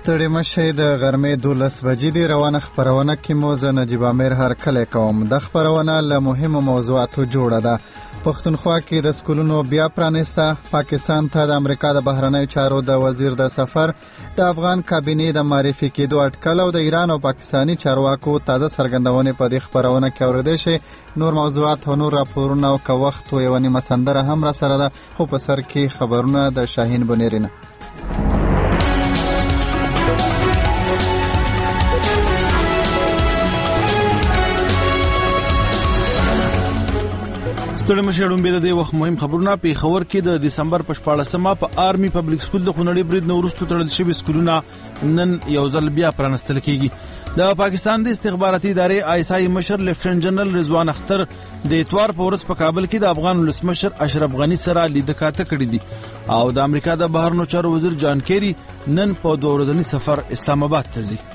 ستړي مشي د غرمې 12 بجې دی. روانه خبرونه کې مو زه نجیب امیر هرکلی کوم. د خبرونه له مهمو موضوعاتو جوړه ده. پښتونخوا کې د سکولونو بیا پرانیسته. پاکستان ته د امریکا د بهرنیو چارو د وزیر د سفر. د افغان کابینې د معرفي کېدو اټکل او د ایران او پاکستاني چارواکو تازه څرګندونې په دې خبرونه کې اورېدای شي. نور موضوعات او نور راپورونه او که وخت و یوه نیمه سندره هم را سره ده، خو په سر کې خبرونه د شاهین بنیرینه. ستړي مشي ډومبې د دې وخت مهم خبرونه. پیښور کې د دسمبر په 14مه په آرمي پبلک سکول د خونړي برید نه وروسته تړل شوي سکولونه نن یو ځل بیا پرانستل کیږي. د پاکستان د استخباراتي ادارې ISI مشر لیفټننټ جنرال رضوان اختر د اتوار په ورځ په کابل کې د افغان ولسمشر اشرف غني سره لیدکاته کړې دي او د امریکا د بهرنیو چارو وزیر جان کیری نن په 2 ورځني سفر اسلام آباد ته ځي.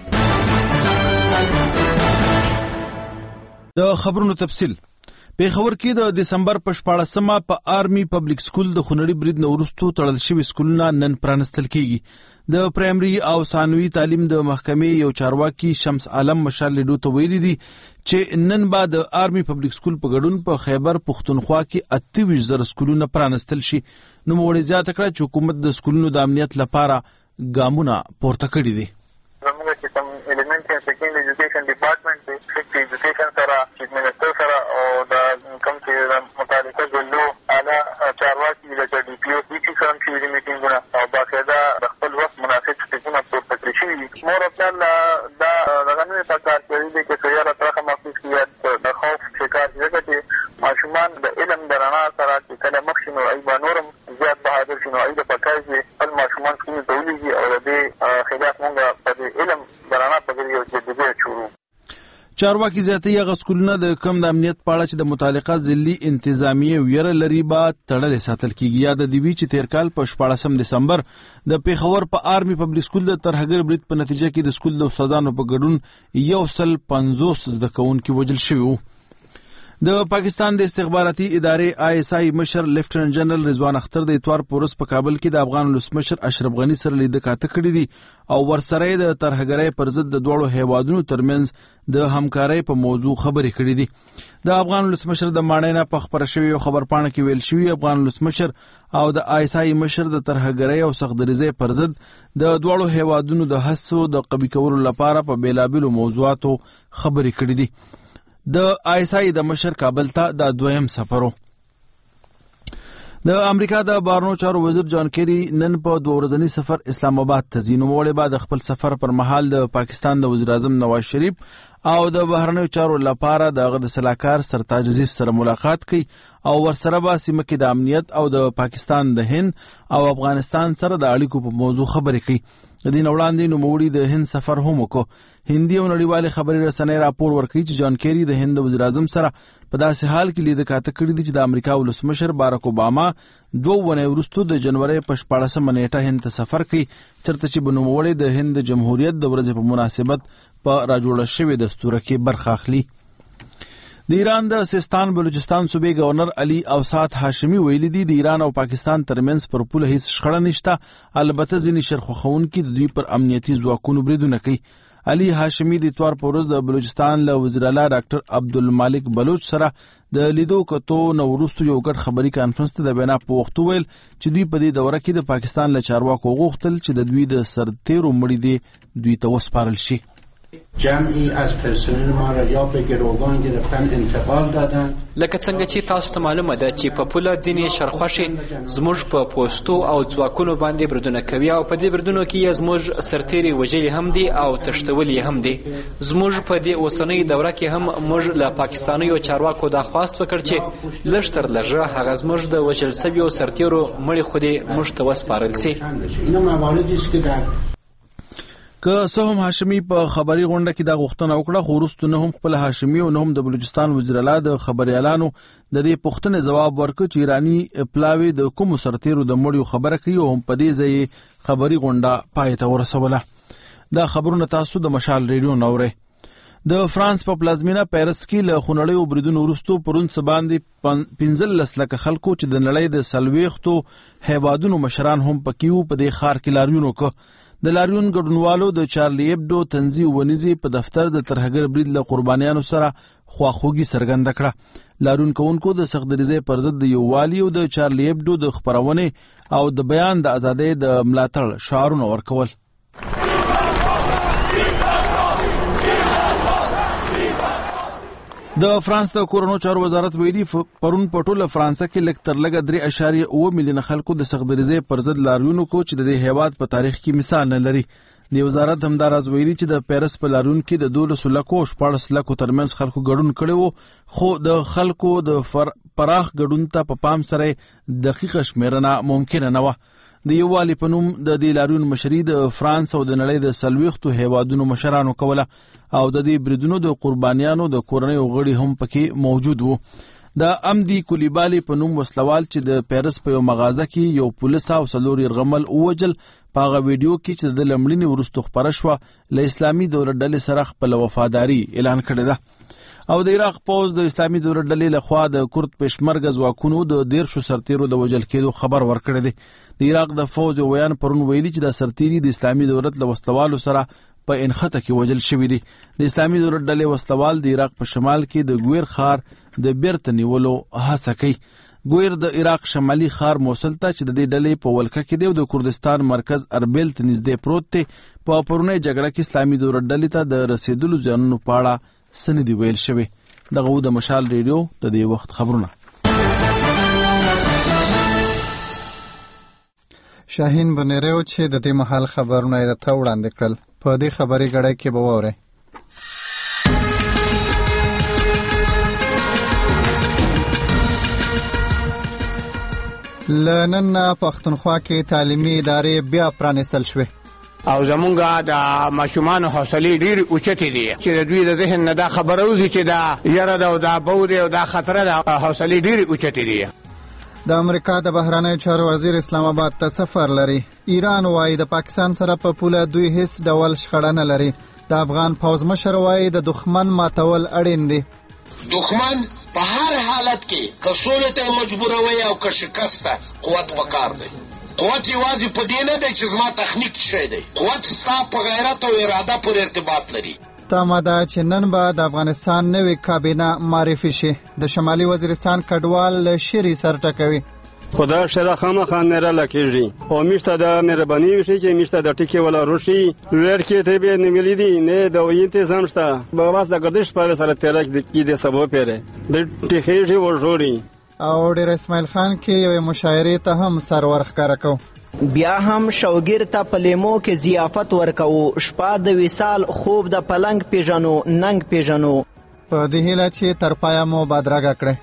د خبرونو تفصیل. پیښور کې د دسمبر په 14مه په آرمي پبلک سکول د خونړي برید نه وروسته تړل شوي سکولونه نن پرانستل کیږي. د پرایمري او ثانوي تعلیم د محکمې یو چارواکي شمس عالم مشال لیدو ته ویلي دي چې نن به د آرمي پبلک سکول په ګډون په خیبر پښتونخوا کې 28,000 سکولونه پرانستل شي. نو موږ زیاته کړه چې حکومت د سکولونو د امنیت لپاره ګامونه پورته کړي دي. زموږ چې کوم ایلیمنټری او سیکنډري ایجوکیشن ډپارټمنټ دی، فکټ ایجوکیشن سره، چیف منسټر سره او د کوم چې متعلقه ضلعو اعلی چارواکي لکه ډي پي او ډي پي سره هم شوي دي میټینګونه او باقاعده د خپل وخت مناسب سټیپونه پورته کړي شوي دي. مور افضل دا دغه نه په کار کوي دی چې سیاره طرحه محسوس کړي د خوف شکار ځکه چې ماشومان د علم د رڼا سره چې کله مخ شي نو ای به نورم زیات بهادر شي، نو ای د پکار چې خپل ماشومان څنګه تولیږي او د دې خلاف موږ په علم د رڼا په ګریو چې دغه شروع. چارواکي زیاتې هغه سکولونه د کم د امنیت په اړه چې د متعلقه ضلعي انتظامیه ویره لري به تړلې ساتل کیږي. یاد د دې چې تیر کال په 14 دسمبر د پیښور په آرمي پبلک سکول د ترهګر برید په نتیجه کې د سکول د استادانو په ګډون 150 زده کوونکي وژل شوي وو. د پاکستان د استخباراتي ادارې ISI مشر لیفټننټ جنرال رضوان اختر د اتوار په ورځ په کابل کې د افغان ولسمشر اشرف غني سره لیدکاته کړې دي او ورسره د ترهګرۍ پر ضد د دوړو هیوادونو ترمنځ د همکارۍ په موضوع خبرې کړې دي. د افغان ولسمشر د ماڼۍ نه په خبره شوی خبرپاڼه کې ویل شوی افغان ولسمشر او د ISI مشر د ترهګرۍ او سختدریزۍ پر ضد د دوړو هیوادونو د هڅو د قوي کولو لپاره په بیلابیلو موضوعاتو خبرې کړې دي. د ISI د مشر کابل ته د دویم سفرو. د امریکا د بهرنیو چارو وزیر جان کیری نن په 2 ورځني سفر اسلام آباد ته ځي. نوموړی به د خپل سفر پر مهال د پاکستان د وزیر اعظم نواز شریف او د بهرنیو چارو لپاره د سلاکار سرتاج عزیز سره ملاقات کوي او ورسره به سیمه کې د امنیت او د پاکستان د هند او افغانستان سره د اړیکو په موضوع خبرې کوي. د دې وړاندې نوموړي د هند سفر هم وکړ. هندي او نړیوالې خبري رسنۍ راپور ورکوي چې جان کیری د هند وزیر اعظم سره په داسې حال کې لیدکاته کړې دي چې د امریکا ولسمشر باراک اوباما 2 ونې وروسته د جنوري په 14مه نیټه هند ته سفر کوي، چرته چې نوموړي د هند جمهوریت د ورځې په مناسبت په راجوړه شوې دستور کې برخه اخلي. د ایران د سیستان بلوچستان صوبې گورنر علي اوسات هاشمي ویلي دي د ایران او پاکستان ترمنځ پر پوله هیڅ شخړه نشته، البته ځینې شرخوخونکي د دوی پر امنیتي ځواکونو بریدونه کوي. علي هاشمي د اتوار په ورځ د بلوچستان له وزیر اعلی ډاکټر عبدالمالک بلوچ سره د لیدو کتو نو وروسته یو ګډ خبري کانفرنس ته د بینا په وخت ویل چې دوی په دې دوره کې د پاکستان له چارواکو غوښتل چې د دوی د سرتیرو مړي دي دوی ته وسپارل شي. جمعی از پرسنل ما را یا به گروگان گرفتن انتقال دادن. لکه څنګه چې تاسو ته معلومه ده چې په پوله ځینې شرخوشي زموږ په پوسټو او ځواکونو باندې بریدونه کوي او په دې بریدونو کې زموږ سرتیري وژلي هم دي او تښتولي هم دي. زموږ په دې اوسنۍ دوره کې هم موږ له پاکستانیو چارواکو دا خواست وکړ چې لږ تر لږه هغه زموږ د وژل شویو سرتیرو مړي خو دې موږ ته وسپارل شي. اینا مواردی است که در که څه هم هاشمي په خبري غونډه کې دا غوښتنه وکړه، خو وروسته نه هم خپل هاشمي او نه هم د بلوچستان وزیر اعلی د خبريالانو د دې پوښتنې ځواب ورکړ چې ایرانی پلاوي د کوم سرتیرو د مړیو خبره کوي او هم په دې ځای خبري غونډه پای ته ورسوله. دا خبرونه تاسو د مشال ریډیو نورئ. د فرانس په پلازمینه پیرس کې له خونړیو بریدونو وروسته پرون باندې 15 لکه خلکو چې د نړۍ د 40 هیوادونو مشران هم پکې وو په دې ښار کې لاریون وکړ. د لاریون ګډونوالو د چارلی ایبډو طنزي ونیزي په دفتر د ترهګر برید له قربانیانو سره خواخوږي څرګنده کړه. لاریون کوونکو د سختدریزۍ پر ضد د یووالي او د چارلی ایبډو د خپرونې او د بیان د ازادۍ د ملاتړ شعارونه ورکول. د فرانس د کورونو چارو وزارت ویلي پرون په ټوله فرانسه کې لږ تر لږه 3.7 میلیونه خلکو د سختدریزۍ پر ضد لاریونونو کو چې د دې هیواد په تاریخ کې مثال نه لري. د وزارت همداراز ویلي چې د پیرس په لاریون کې د 12 لکو 14 لکو ترمنځ خلکو ګډون کړي وو، خو د خلکو د پراخ ګډون ته په پام سره دقیق شمیرنه ممکن نه و. د یووالي په نوم د دې لاریون مشري د فرانس او د نړۍ د 40 هیوادونو مشرانو کوله او د دې بریدونو د قربانیانو د کورنۍ غړي هم پکې موجود وو. د امدی کولیبالی په نوم وسلوال چې د پیرس په یو مغازه کې یو پولیس او 4 يرغمل اوجل په هغه ویډیو کې چې د لمړینې وروسته خپره شوه له اسلامي دولت ډلې سره خپل وفاداری اعلان کړی ده. او د عراق پوز د اسلامي دولت ډلې لخوا د کورد پېشمرګه ځواکونو د 13 سرتیرو د وژل کېدو خبر ورکړی دی. د عراق د فوج ویان پرون ویلي چې د سرتیري د اسلامي دولت له وسلوالو سره په انخته کې وژل شوی دی. د اسلامي دولت ډلې وسلوال د عراق په شمال کې د ګویر خار د بیرته نیولو هڅه کوي. ګویر د عراق شمالي خار موصل ته چې د دې ډلې په ولکه کې دی او د کردستان مرکز اربیل ته نږدې پروت دی. په پرونی جګړه کې اسلامي دولت ډلې ته د رسیدلو زیانونو په اړه سندې ویل شوی. دغه د مشال ریډیو د دې وخت خبرونه. شاهین بنیرو چې د دې محل خبرونه یې ته وړاندې کړل په دې خبري غړې کې به وره. لنن پښتونخوا کې تعلیمي ادارې بیا پرانیستل شوې او زمونږه د ماشومان حوصله ډیر اوچتې دي چې د دوی د ذهن نه دا خبره وزي چې دا یره دا او دا بوري او دا خطر د حوصله ډیر اوچتې دي. د امریکا د بهرنیو چارو وزیر اسلام آباد ته سفر لري. ایران وايي د پاکستان سره په پوله دوی هیڅ ډول شخړه نه لري. د افغان پوځ مشر وايي د دښمن ماتول اړین دي. دښمن په هر حالت کې کسول ته مجبوروي او که شکست قوت پکار دی. قوت یوازې په دې نه دی چې زما تخنیک شي دی. قوت ستا په غیرت او اراده پر ارتباط لري. تاماده چې نن به د افغانستان نوې کابینه معرفي شي. د شمالي وزیرستان کډوال شری سر ټکوي. خدا شرا خامخا نه را لکېږي او میشته د مهرباني وشي چې میشته د ټکی ولا روشي ورکې ته به نیولې دي نه د وینته زمشته په واسطه گردش پر سره ترک د کې د سبب پیره د ټخېږي ورجوړي. او ډیر اسماعیل خان کې یو مشاعره ته هم سرور ښکارا کو. بیا هم شوګر ته پلیمو کې ضیافت ورکو. شپه د وصال خوب د پلنګ پیژنو ننګ پیژنو. په دې هیله چې تر پایا مو بادراګه کړه.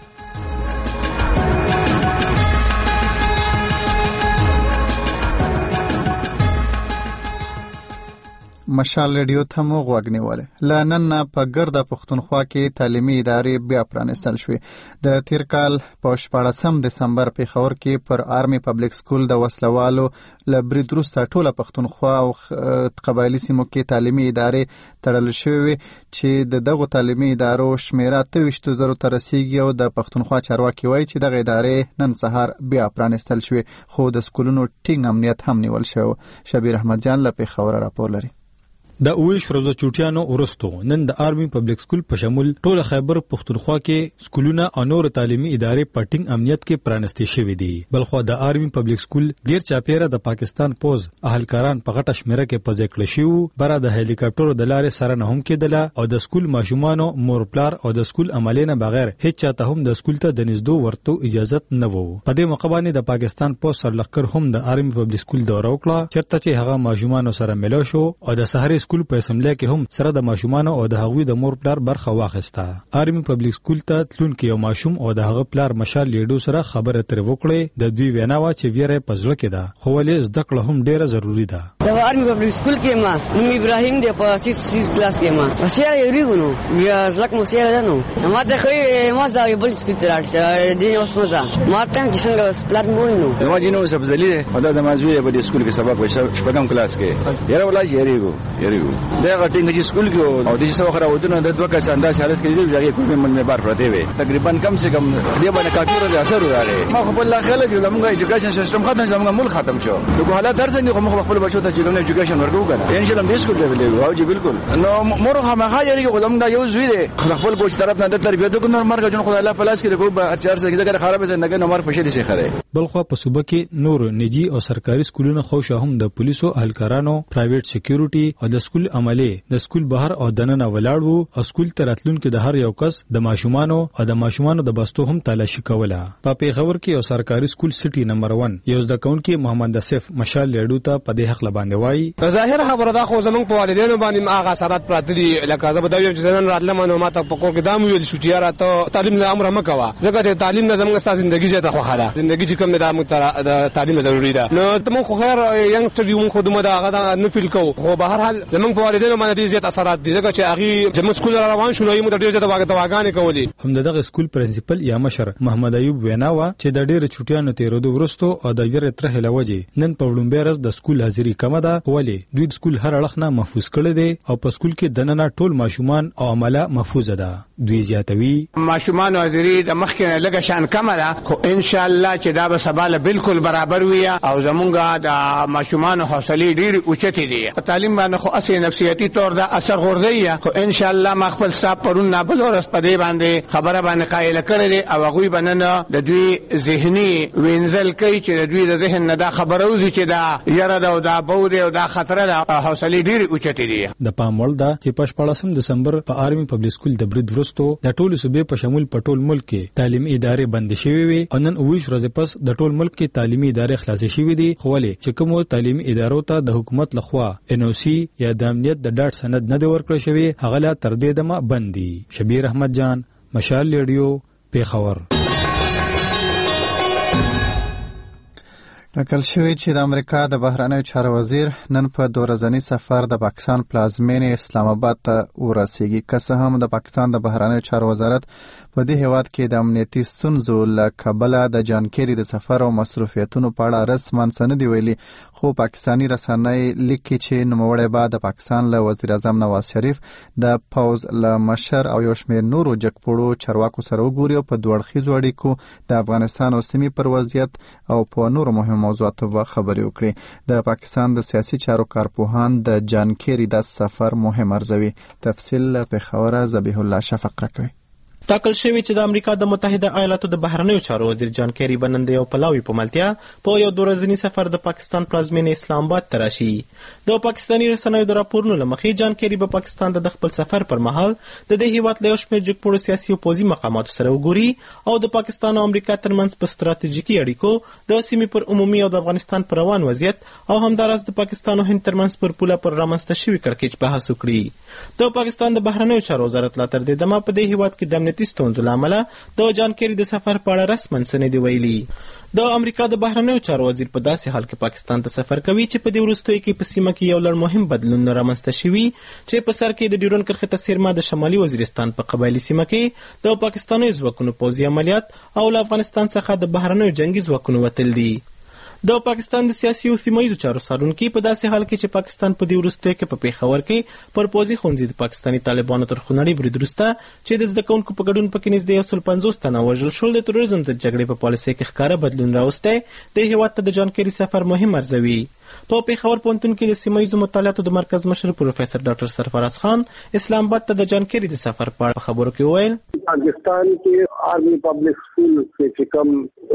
مشال ریډیو ته مو غوږ نیولې. لنن په ګرده پښتونخوا کې تعلیمي ادارې بیا پرانیستل شوې. د تیر کال په 14 دسمبر پیښور کې پر آرمي پبلک سکول د وسلوالو له برید وروسته ټوله پښتونخوا او قبایلي سیمو کې تعلیمي ادارې تړل شوې چې د دغو تعلیمي ادارو شمیره 23,000 ته رسیږي او د پښتونخوا چارواکي وایي چې دغه ادارې نن سهار بیا پرانیستل شوې خو د سکولونو ټینګ امنیت هم نیول شو. شبیر احمد جان له پیښور راپور لري. د اویش ورځو چوټیانو ورستو نن د آرمي پبلک سکول په شمول ټول خیبر پښتونخوا کې سکولونه او نور تعلیمي ادارې پټینګ امنیت کې پرانستې شوې دي. بلخو د آرمي پبلک سکول ډیر چاپیره د پاکستان پوز اهلکاران په غټه شمیره کې پځې کړل شو. بره د هلیکاپټر د لارې سره نه هم کېدله او د سکول ماشومانو مور پلار او د سکول عملینه بغیر هیڅ چاته هم د سکول ته د نږدې ورتو اجازه نه وو. په دې موقع باندې د پاکستان پوز سرلخر هم د آرمي پبلک سکول دورو وکړه چرته چې هغه ماشومانو سره ملو شو او د سحري سکول په اسمبلی کې هم سره د ماشومانو او د هغوی د مور پلار برخه واخیسته. آرمي پبلک سکول ته تلونکي یو ماشوم او د هغه پلار مشال لیډو سره خبره تر وکړه. د دوی وینا وا چې ویره پزړه کې ده خو ولې زده کړه هم ډیره ضروری ده. د آرمي پبلک سکول کې ما نوم ابراهیم دی په 6 کلاس کې ما وسیله یریګونو بیا ځکه مو سیاره ده نو ما ته خو ما ځای بل سکول ته راځه دي اوس مزه ما ته څنګه پلان مو نو ما جنو سبزلی ده دا د مازوی په سکول کې سبق وای شپږم کلاس کې یره ولای یریګو دا غټینګ چې سکول کې او د څه وخت راوځنه د دوه کس انداز حالت کې دی چې کومه من بار پرته وي تقریبا کم سے کم دې باندې کاټور د اثر راغی. ما خپل خلک زموږ ایجوکیشن سیستم ختم زموږ ملک ختم شو. دغه حالات هر څنګه خو خپل بچو ته ته چې کوم ایجوکیشن ورکو کنه ان شاء الله دې سکول ته ویلو او جی بالکل نو مور خامخا یاري کې خدام دا یو زوی دی خپل کوچ طرف نه د تربیته کو نور مرګ جون خدای الله پلاس کې کو 4 سره کې خراب زندګي نمبر پښې دي خره. بلخو په صوبه کې نور نجی او سرکاري سکولونو خوشا هم د پولیسو اهلکارانو پرایویټ سکیورټي او د سکول عملي د سکول بهر او دننه ولاړ وو او سکول تراتلون کې د هر یو کس د ماشومانو او د ماشومانو د بستو هم تلاشي کوله. په پیښور کې یو سرکاري سکول سټي نمبر 1 یو د کون کې محمد اسف مشال لیډو ته په دې حق لباندې وایي ظاهر خبره دا خو زمونږ په والدینو باندې هغه اثرات پراته دي لکه زه به دا چې نن راتلم نو ماته په کور کې دا ویل شو چې راته تعلیم نه امر مکوا ځکه چې تعلیم نه زموږ ستاسو ژوندۍ زیاته خو خاله ژوندۍ چې کوم د تعلیم ضروري ده نو ته خو خیر ینګستر یو خو دمه دا هغه نه فیل کو خو به هر حال زمونږ په والدینو باندې زیات اثرات دي ځکه چې هغه زموږ سکول روان شو نو یې مت ډیر زیات واګانې کولې. هم دغه سکول پرنسپل یا مشر محمد ایوب ویناوا چې د ډیر چټیانو تیرودو ورستو او د ویره تر هلوجي نن په وړومبه ورځ د سکول حاضری کم ده ولی دوی سکول هر اړخ نه محفوظ کړي دي او په سکول کې دننه ټول ماشومان او عمله محفوظ ده. دوی زیاتوي ماشومان حاضری د مخکې لګه شان کم ده خو ان شاء الله چې دا به سباله بالکل برابر وي او زمونږه د ماشومان حوصله ډیر اوچتي دي. تعلیم باندې خو اصلي نفسیاتي تور دا اثر غورځي خو ان شاء الله ما خپل ستاپ پرون نه بل ورس پدې باندې خبره باندې قائل کړل او هغه بننه د دوی ذهني وینځل کوي چې د دوی د ذهن نه دا خبره وزي چې دا یره دا او دا بوده او دا خطر ده حوصله ډیر اوچتي دي. د پامول دا چې په 14 دسمبر په آرمي پبلک سکول د برید ورستو د ټولو صوبې په شمول په ټول ملک کې تعلیمي ادارې بند شوي وي او نن 20 ورځې پس د ټول ملک کې تعلیمي ادارې خلاصې شوي دي خو ولې چې کوم تعلیمي ادارو ته د حکومت لخوا NOC یا د امنیت د ډاټ سند نه دی ورکړل شوی هغه لا تر دې دمه بند دي. شبیر احمد جان مشال ریډیو پیښور. ټاکل شوی چې د امریکا د بهرنیو چارو وزیر نن په 2 ورځنی سفر د پاکستان پلازمینې اسلام آباد ته ورسیږي. که څه هم د پاکستان د بهرنیو چارو وزارت په دې هیواد کې د امنیتي ستونزو له کبله د جان کیری د سفر او مصروفیتونو په اړه رسماً څه نه دي ویلي خو پاکستانی رسنۍ لیکي چې نوموړی به د پاکستان له وزیر اعظم نواز شریف د پوز له مشر او یو شمېر نورو جګپوړو چارواکو سره وګوري او په دوه اړخیزو اړیکو د افغانستان او سیمې پر وضعیت او په نورو مهمو موضوعاتو خبرې وکړي. د پاکستان د سیاسي چارو کارپوهان د جان کیری د سفر مهم ارزوي. تفصیل په خبره ذبیح الله شفق راکوي. ټاکل شوی چې د امریکا د متحده ایالاتو د بهرنیو چارو وزیر جان کیری بنن د یو پلاوی په ملتیا په یو 2 ورځنی سفر د پاکستان پلازمینې اسلام آباد ته راشي. د پاکستاني رسنیو د راپورونو له مخې جان کیری په پاکستان د خپل سفر پر مهال د دې هیواد له شمېر جګپوړو سیاسي او پوځي مقاماتو سره وګوري او د پاکستان او امریکا ترمنځ په ستراتیژیکي اړیکو د سیمې پر عمومي او د افغانستان پر روان وضعیت او همداراز د پاکستان او هند ترمنځ پر پوله پر رامنځته شوي کړکېچ بحث وکړي. د پاکستان د بهرنیو چارو وزارت لا تر دې دمه په دې هیواد کې د امنیتي ستونزو له امله د جان کیری د سفر په اړه رسماً څه نه دي ویلي. د امریکا د بهرنیو چارو وزیر په داسې حال کې پاکستان ته سفر کوي چې په دې وروستیو کې په سیمه کې یو لړ مهم بدلونونه رامنځته شوي چې په سر کې د ډیورنډ کرښې ته څیرمه د شمالي وزیرستان په قبایلي سیمه کې د پاکستاني ځواکونو پوځي عملیات او له افغانستان څخه د بهرنیو جنگي ځواکونو وتل دي. د پاکستان د سیاسي او سیمایي چارو څارونکي په داسې حال کې چې پاکستان په دې وروستیو کې په پیښور کې پر پوځي ښوونځي د پاکستاني طالبانو تر خونړي برید وروسته چې د زده کوونکو په ګډون پکې نږدې 150 تنه وژل شول د تروریزم د جګړې په پالیسۍ کې ښکاره بدلون راوستی د هیواد ته د جان کیری سفر مهم ارزوي. په پیښور پوهنتون کې د سیمایي مطالعاتو د مرکز مشر پروفیسور ډاکټر سرفراز خان اسلام آباد ته د جان کیری د سفر په اړه خبرو کې وویل پاکستان کې آرمي پبلک سکول چې کوم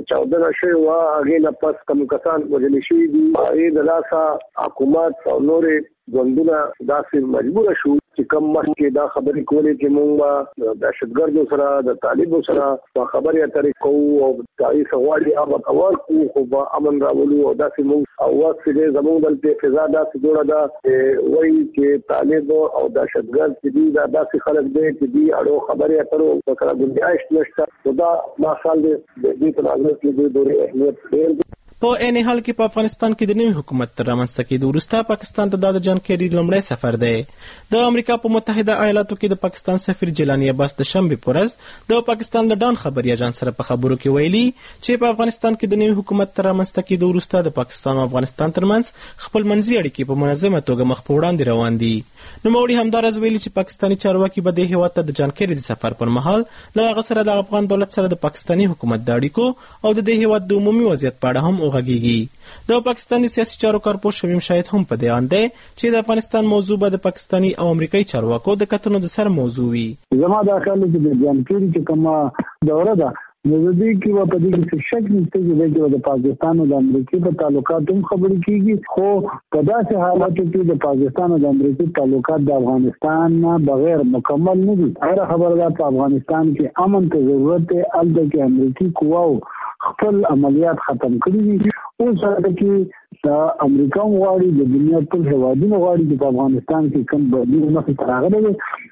14 شوی و هغې نه پس کوم کسان وژل شوي دي هغې د لاسه حکومت او نورې ګوندونه داسې مجبوره شو چې کوم مخکې دا خبرې کولې چې موږ د دهشتګردو سره د طالبو سره په خبرې اترې کوو او د هغې څه غواړي هغه ورکړو خو به امن راولو او داسې موږ او وخت چې دی زموږ دلته فضا داسې جوړه ده چې وایي چې طالب او دهشتګرد چې دي دا داسې خلک دی چې دي اړو خبرې اترو سره ګنجایش نشته نو دا ماخال دی د دې په نظر کې د دورې اهمیت ډېر دی. په عین حال کې په افغانستان کې د نوي حکومت تر رامنځته کېدو وروسته پاکستان ته د جان کیری لومړی سفر دی. د امریکا په متحده ایالاتو کې د پاکستان سفیر جیلانی عباس د شنبې په ورځ د پاکستان له ډان خبري اژانس سره په خبرو کې ویلي چې په افغانستان کې د نوي حکومت تر رامنځته کېدو وروسته د پاکستان او افغانستان ترمنځ خپلمنځي اړیکې په منظمه توګه مخ په وړاندې روان دي. نوموړي همداراز ویلي چې پاکستاني چارواکي به د هیواد ته د جان کیری د سفر پر مهال له هغه سره د افغان دولت سره د پاکستاني حکومت د اړیکو او د دې هیواد د عمومي وضعیت په اړه هم وغږیږي. د پاکستاني سیاسي چارو کارپوه شمیم شاهد هم په دې اند دی چې د افغانستان موضوع به د پاکستاني او امریکایي چارواکو د کتنو د سر موضوع وي. زما دا خیال دی چې د جانکيري چې کومه دوره ده نو د دې کې په دې کې شک نشته چې د پاکستان او د امریکا په تعلقاتو هم خبرې کیږي، خو په داسې حالاتو کې د پاکستان او د امریکا تعلقات د افغانستان بغیر مکمل نه دي. هر خبره ده په افغانستان کې امن ته ضرورت دی، البته کې امریکایي قواو خپل عملیات ختم کړي دي. اوس هغه کې د امریکا غواړي د دنیا ټول هیوادونو غواړي چې په افغانستان کې کوم بدلون مخې ته راغلی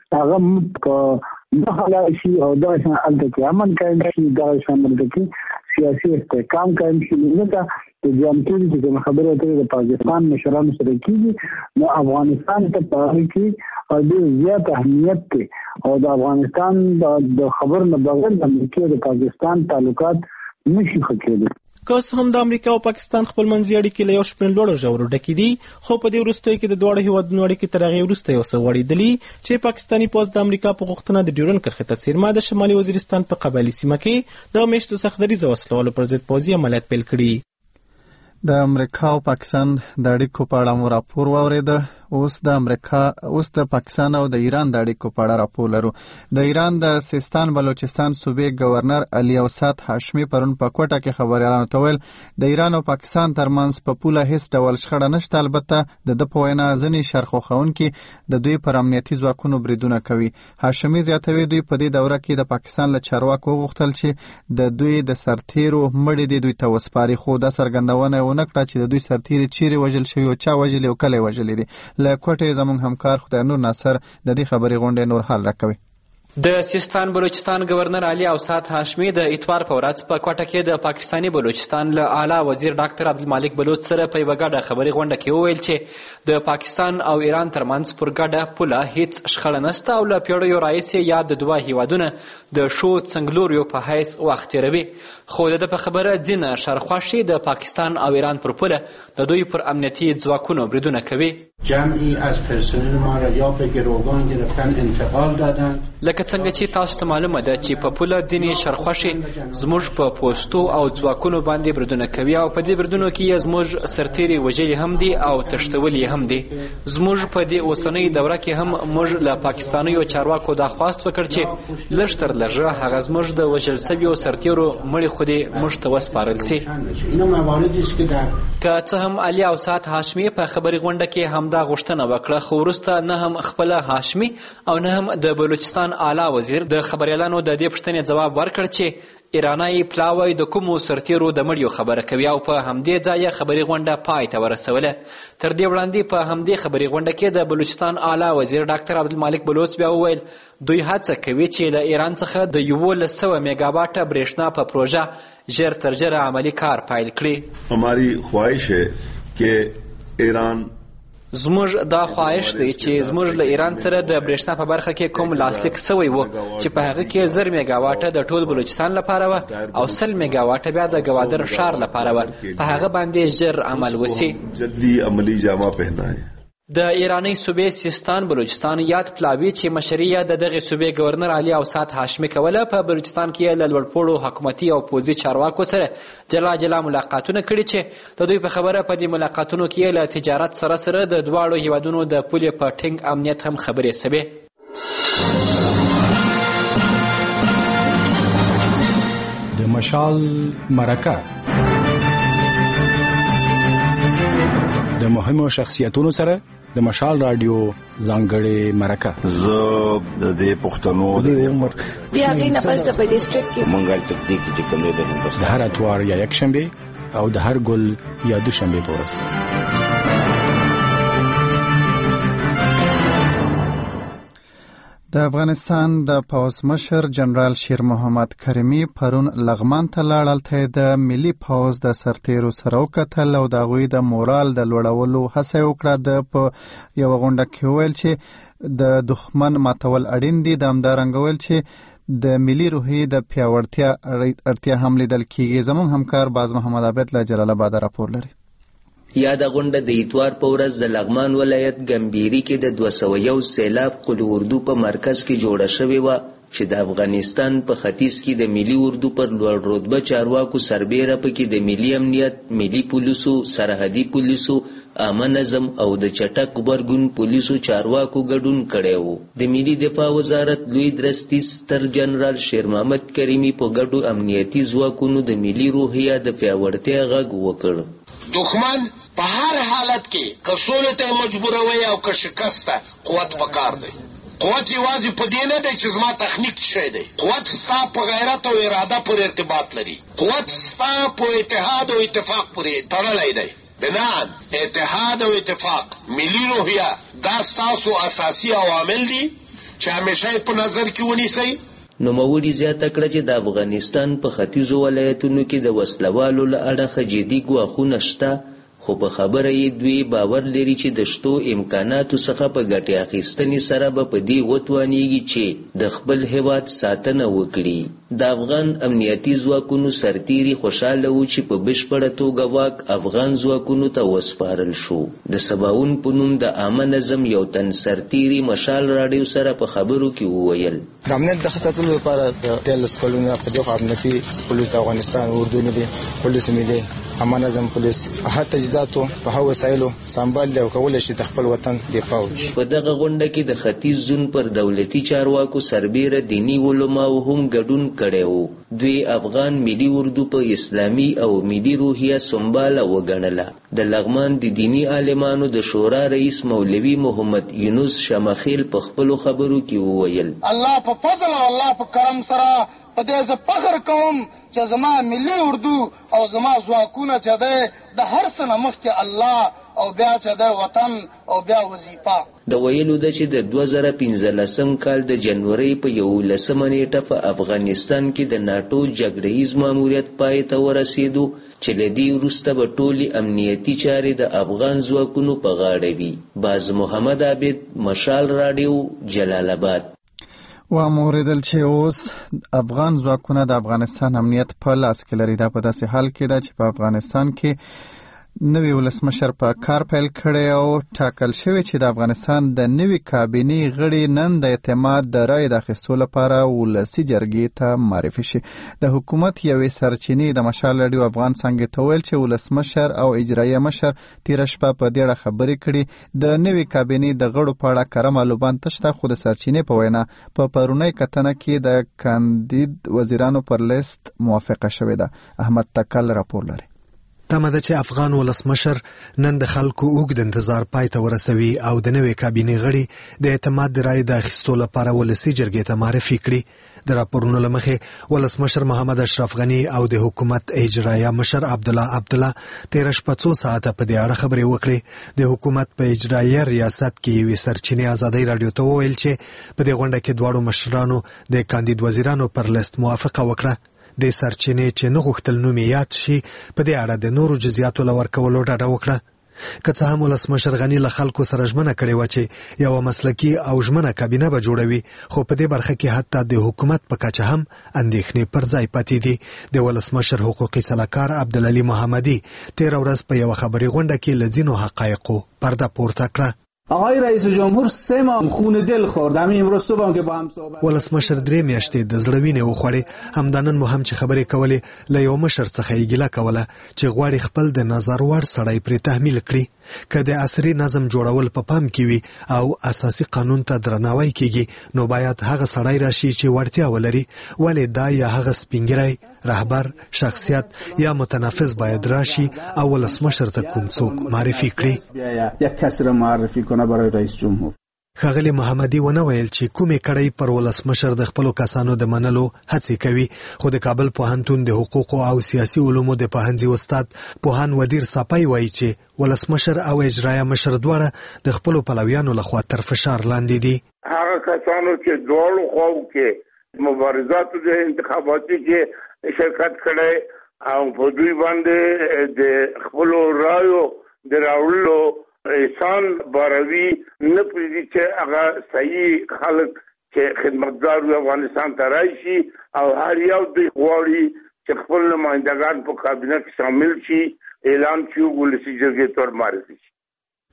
هغه مخاله شي او دا البته کې امن قائم شي، دا شامل دي چې سیاسي استحکام قائم شي. نو دا د جانکيري چې خبره اترې د پاکستان مشرانو سره کیږي نو افغانستان ته په کې ډېر زیات اهمیت دی او د افغانستان د خبر نه بغیر د امریکا او پاکستان تعلقات نشي ښه کېدلی. که اوس هم د امریکا او پاکستان خپلمنځي اړیکې له یو شمېر لوړو ژورو ډکې دي، خو په دې وروستیو کې د دواړو هېوادونو اړیکې تر هغې وروسته یو څه غوړېدلي چې پاکستاني پوځ د امریکا په غوښتنه د ډیورنډ کرښې ته څیرمه د شمالي وزیرستان په قبایلي سیمه کې د میشتو سختدریزو وسلوالو پر ضد پوځي عملیات پیل کړي. د امریکا او پاکستان د اړیکو په اړه مو راپور واورېده. اوس د پاکستان او د ایران د اړیکو په اړه راپور لرو. د ایران د سیستان بلوچستان صوبې گورنر علي اوسات هاشمي پرون په کوټه کې خبريالانو ته ویل د ایران او پاکستان ترمنځ په پوله هیڅ ډول شخړه نشته، البته د په وینا ځینې شرخوښونکي د دوی پر امنیتي ځواکونو بریدونه کوي. هاشمي زیاتوي دوی په دې دوره کې د پاکستان له چارواکو وغوښتل چې د دوی د سرتیرو مړي دي دوی ته وسپاري، خو دا څرګندونه ونه کړه چې د دوی سرتیري چیرې وژل شوي او چا وژلي او کله وژلي دي. له کوټې زموږ همکار خدای نور ناصر د دې خبرې غونډې نور حال راکوي. د سیستان بلوچستان گورنر علي اوسات هاشمي د اتوار په ورځ په کوټه کې د پاکستاني بلوچستان له اعلی وزیر ډاکټر عبدالمالک بلوچ سره په یوه ګډه خبري غونډه کې وویل چې د پاکستان او ایران ترمنځ پر ګډه پوله هیڅ شخړه نشته او له پیړیو راهیسې یا د دوه هیوادونه د ښو څنګلوریو په حیث وخت تېروي. خو د ده په خبره ځینې شرخوښې د پاکستان او ایران پر پوله د دوی پر امنیتي ځواکونو بریدونه کوي. جمعی از پرسنل ما را یا به گروگان گرفتن انتقال دادن. لکه څنګه چې تاسو ته معلومه ده چې په پوله ځینې شرخوښې زموږ په پوستو او ځواکونو باندې بریدونه کوي او په دې بریدونو کې یې زموږ سرتیري وژلي هم دي او تښتولي هم دي. زموږ په دې اوسنۍ دوره کې هم موږ له پاکستانیو چارواکو دا خواست وکړ چې لږ تر لږه هغه زموږ د وژل سویو سرتیرو مړي خو دې موږ ته وسپارل سي. که څه هم علي اوسات هاشمي په خبري غونډه کې همدا غوښتنه وکړه، خو وروسته نه هم خپله هاشمي او نه هم د بلوچستان اعلی وزیر د خبریالانو د دې پوښتنې ځواب ورکړ چې ایراني پلاوی د کومو سرتیرو د مړیو خبره کوي او په همدې ځای خبري غونډه پای ته ورسوله. تر دې وړاندې په همدې خبري غونډه کې د بلوچستان اعلی وزیر ډاکټر عبدالمالک بلوچ بیا وویل دوی هڅه کوي چې له ایران څخه د 1100 میگاواټه برېښنا په پروژه ژر تر ژره عملی کار پیل کړي. हमारी ख्वाहिश है कि ایران زموږ دا خواهش دی چې زموږ له ایران سره د برېښنا په برخه کې کوم لاسلیک سوی و چې په هغه کې 1000 میگاواټه د ټول بلوچستان لپاره و او 100 میگاواټه بیا د ګوادر ښار لپاره و، په هغه باندې ژر عمل وسی. جلدی عملی جامه پهنائے. د ایرانی صوبې سیستان بلوچستان یاد پلاوی چې مشري د دغه صوبې گورنر علي اوسات هاشمي کوله په بلوچستان کې له لوړپوړو حکومتي او پوځي چارواکو سره جلا جلا ملاقاتونه کړي چې د دوی په خبره په دې ملاقاتونو کې له تجارت سره سره د دواړو هیوادونو د پولې په ټینګ امنیت هم خبرې سوې. د مشال مرکه د مهمو شخصیتونو سره د مشال رادیو ځانګړې مرکه. زه د دې پښتنو د عمر بیا غینه پس په ډیسټریکټ کې منګل تکنیک چې کوم دی د هر اتوار یا یک شنبه او د هر ګل یا دوشنبه پورس. د افغانستان د پوځ مشر جنرال شیر محمد کریمی پرون لغمان ته لاړل ته د ملي پوځ د سرتیرو سره وکتل او د غوی د مورال د لوړولو هڅه وکړه. د په یو غونډه کې ویل چې د دښمن ماتول اړین دي، د همدارنګ ویل چې د ملي روحي د پیاوړتیا اړتیا هم لیدل کیږي. زموږ همکار باز محمد عابد له جلال آباد راپور لري. یاده غونډه د اتوار په ورځ د لغمان ولایت ګمبيري کې د 201 سیلاب قل اردو په مرکز کې جوړه شوې وه. چې د افغانستان په ختیځ کې د ملي اردو پر لوړ رتبه چارواکو سربیره پکې د ملي امنیت، ملي پولیسو، سرحدي پولیسو، عامه نظم او د چټک غبرګون پولیسو چارواکو ګډون کړی وو. د ملي دفاع وزارت لوی درستي ستر جنرال شیر محمد کریمي په ګډو امنیتي ځواکونو د ملي روحیه د پیاوړتیا غږ وکړ. دښمن په هر حالت کې که سولې ته مجبوروي او که شکست ته قوت پکار دی. قوت یوازې په دې نه دی چې زما تخنیک شی دی. قوت ستا په غیرت او اراده پورې ارتباط لري. قوت ستا په اتحاد او اتفاق پورې تړلی دی. بنان اتحاد او اتفاق، ملي روحیه دا ستاسو اساسي عوامل دي چې همیشه په نظر کې ونیسئ. نوموړي زیاته کړه چې د افغانستان په ختیځو ولایتونو کې د وسلوالو له اړخه جدي ګواښونه شته، خو په خبره یې دوی باور لري چې د شتو امکاناتو څخه په ګټې اخیستنې سره به په دې وتوانیږي چې د خپل هیواد ساتنه وکړي. د افغان امنیتي ځواکونو سرتیري خوشاله وو چې په بشپړه توګه واک افغان ځواکونو ته وسپارل شو. د سباون په نوم د عامه نظم یو تن سرتیري مشال راډیو سره په خبرو کې وویل: د امنیت د ښه ساتلو لپاره د 13 کلونو په دغه امنیتي پولیس د افغانستان اردو ملي پولیس ملي عامه نظم پولیس هغه تجهیزاتو په هغه وسایلو سمبال او کولای شي د خپل وطن دفاع وکړي. په دغه غونډه کې د ختیځ زون پر دولتي چارواکو سربیره دینی علماو هم ګډون کړی وو. دوی افغان ملي اردو په اسلامي او ملي روحیه سمباله وګڼله. د لغمان د دینی عالمانو د شورا رئیس مولوي محمد یونس شمخیل په خپلو خبرو کې وویل: الله په فضل او الله په کرم سره په دې زه فخر کوم چې زما ملي اردو او زما ځواکونه چې دی د هر څه نه مخکې الله او بیا چې دی وطن او بیا وظیفه. د ویلو ده چې د 2015 کال د جنوري په 11 نیټه په افغانستان کې د ناټو جګړهیز ماموریت پای ته ورسېدو چې له دې وروسته به ټولې امنیتي چارې د افغان ځواکونو په غاړه وي. باز محمد عابد، مشال راډیو، جلال آباد. و موریدل چې اوس افغان ځواکونه د افغانستان امنیت په لاس کې لري. دا په داسې حال کې ده چې په افغانستان کې نوی ولسمشر په کار پیل کړی او ټاکل شوی چې د افغانستان د نوی کابینې غړي نن د اعتماد د رای د اخیستو لپاره ولسي جرګې ته معرفي شي. د حکومت یوې سرچینې د مشال راډیو افغان څنګه ته ویل چې ولسمشر او اجرایه مشر تیره شپه په دې اړه خبرې کړي. د نوی کابینې د غړو په اړه کره معلومات نشته، خو د سرچینې په وینا په پرونی کتنه کې د کاندید وزیرانو پر لیست موافقه شوې ده. احمد تکل راپور لري. تمه ده چې افغان ولسمشر نن د خلکو اوږد انتظار پای ته ورسوي او د نوې کابینې غړي د اعتماد د رای د اخیستو لپاره ولسي جرګې ته معرفي کړي. د راپورونو له مخې ولسمشر محمد اشرف غني او د حکومت اجرایه مشر عبدالله تیره شپه 2 ساعته په دې اړه خبرې وکړې. د حکومت په اجرایه ریاست کې یوې سرچینې ازادۍ راډیو ته وویل چې په دې غونډه کې دواړو مشرانو د کاندید وزیرانو پر لیست موافقه وکړه. د سرچینې چې نه غوښتل نوم یاد شي په دې اړه د نورو جزئیاتو لور کولو ډاډه وکړه. که څه هم ولسمشر غني له خلکو سره ژمنه کړې وه چې یوه مسلکي او ژمنه کابینه به جوړوي، خو په دې برخه کې حتی د حکومت په کچه هم اندېښنې پر ځای پاتې دي. د ولسمشر حقوقي سلاکار عبدالعلي محمدي تیره ورځ په یوه خبري غونډه کې له ځینو حقایقو پرده پورته کړه. آقای رئیس جمهور 3 ماه خون دل خورد. همین امروز صبح که با هم صحبت ولسمشر 3 میاشتې د زړه وینې وخوړې. همدانن مو هم چې خبرې کولې له یو مشر څخه یې ګیله کوله چې غواړي خپل د نظر وړ سړی پرې تحمیل کړي. که د عصري نظم جوړول په پام کې وي او اساسي قانون ته درناوی کیږي نو باید هغه سړی راشي چې وړتیا ولري. ولې دا یا هغه سپینګری رهبر شخصیت یا متنفذ باید راشي او ولسمشر ته کوم څوک معرفي کړي. یک کس را معرفی کنه برای رئیس جمهور. ښاغلي محمدي ونه ویل چې کومې کړۍ پر ولسمشر د خپلو کسانو د منلو هڅې کوي، خو د کابل پوهنتون د حقوقو او سیاسي علومو د پوهنځي استاد پوهان ودیر ساپی وایي چې ولسمشر او اجرایه مشر دواړه د خپلو پلویانو لخوا تر فشار لاندې دي. هغه کسانو چې دواړو خواو کې مبارزاتو د انتخاباتي کې شرکت کړی او په دوی باندې د خپلو رایو د راوړلو احسان باروي نه پریږدي چې هغه صحیح خلک چې خدمتګار وي افغانستان ته راشي او هر یو دوی غواړي چې خپل نمایندګان په کابینه کې شامل شي، اعلان شي، ولسي جرګې ته معرفي شي.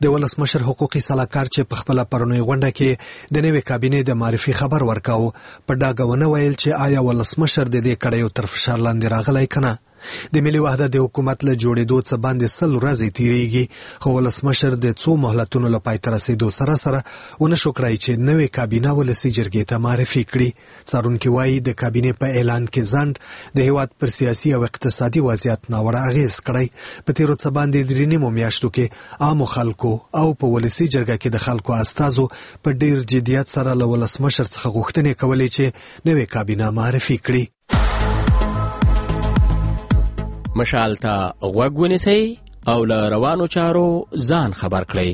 د ولسمشر حقوقي سلاکار چې په خپل پرونی غونډه کې د نوې کابینې د معرفي خبر ورکاو په ډاګونه ویل چې آیا ولسمشر د دې کړیو تر فشار لاندې راغلی کنه. د ملي وحدت د حکومت له جوړېدو څخه باندې 100 ورځې تیریږي خو ولسمشر د څو مهلتونو له پای ته رسیدو سره ونشو کړای چې نوې کابینه ولسي جرګې ته معرفي کړي. څارونکي وایي د کابینې په اعلان کې ځنډ د هیواد پر سیاسي او اقتصادي وضعیت ناوړه اغیز کړی. په تیرو څه باندې درې نیمو میاشتو کې عامو خلکو او په ولسي جرګه کې د خلکو استازو په ډیر جدیت سره له ولسمشر څخه غوښتنې کولې چې نوې کابینه معرفي کړي. مشال ته غوږ ونیسئ او له روانو چارو ځان خبر کړئ.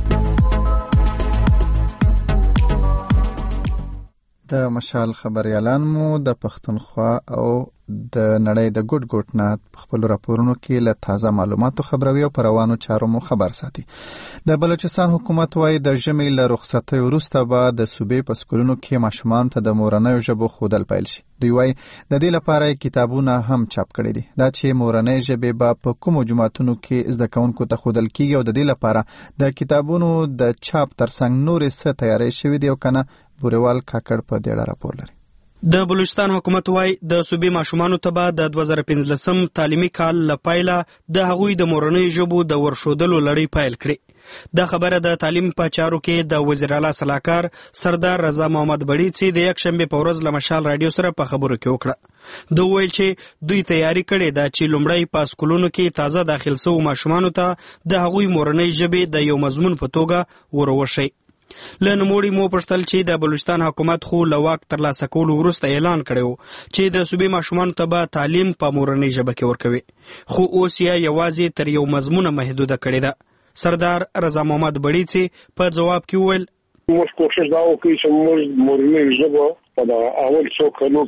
د مشال خبريالان مو د پښتونخوا او د نړۍ د ګډ ګډ نه په خپل راپورونو کې له تازه معلوماتو خبروي او پر روانو چارو مو خبر ساتي. د بلوچستان حکومت وايي د ژمي له رخصتۍ وروسته به د صوبې په سکولونو کې ماشومان ته د مورنۍ ژبو ښودل پیل شي. دوی وايي د دې لپاره کتابونه هم چاپ کړي دي. دا چې مورنۍ ژبې به په کومو جماعتونو کې زده کوونکو ته ښودل کیږي او د دې لپاره د کتابونو د چاپ ترڅنګ نورې څه تیاری شوي دي او کنه بوریوال کاکړ په دې اړه راپور لري. د بلوچستان حکومت وايي د صوبې ماشومانو ته به د 2015 تعلیمي کال لپاره د هغوی د مورنۍ ژبو د ورښودلو لړۍ پیل کړي. دا خبره د تعلیم په چارو کې د وزیر اعلی سلاکار سردار رضا محمد بړیڅ د یکشنبه په ورځ له مشال رادیو سره په خبرو کې وکړه. دوی ویل چې دوی تیاری کړې ده چې لومړی په سکولونو کې تازه داخل شوو ماشومانو ته د هغوی مورنۍ ژبې د یو مضمون په توګه وروشي. له نوموړي مو پوښتل چې د بلوچستان حکومت خو له واک ترلاسه کولو وروسته اعلان کړی چې د صوبې ماشومانو ته به تعلیم په مورنۍ ژبه کې ورکوي، خو اوس یې یوازې تر یو مضمونه محدوده کړې ده. سردار رضا محمد بړیڅ په جواب کې وویل موږ کوشش دا وکړو چې موږ مورنۍ ژبه په اول څو کلو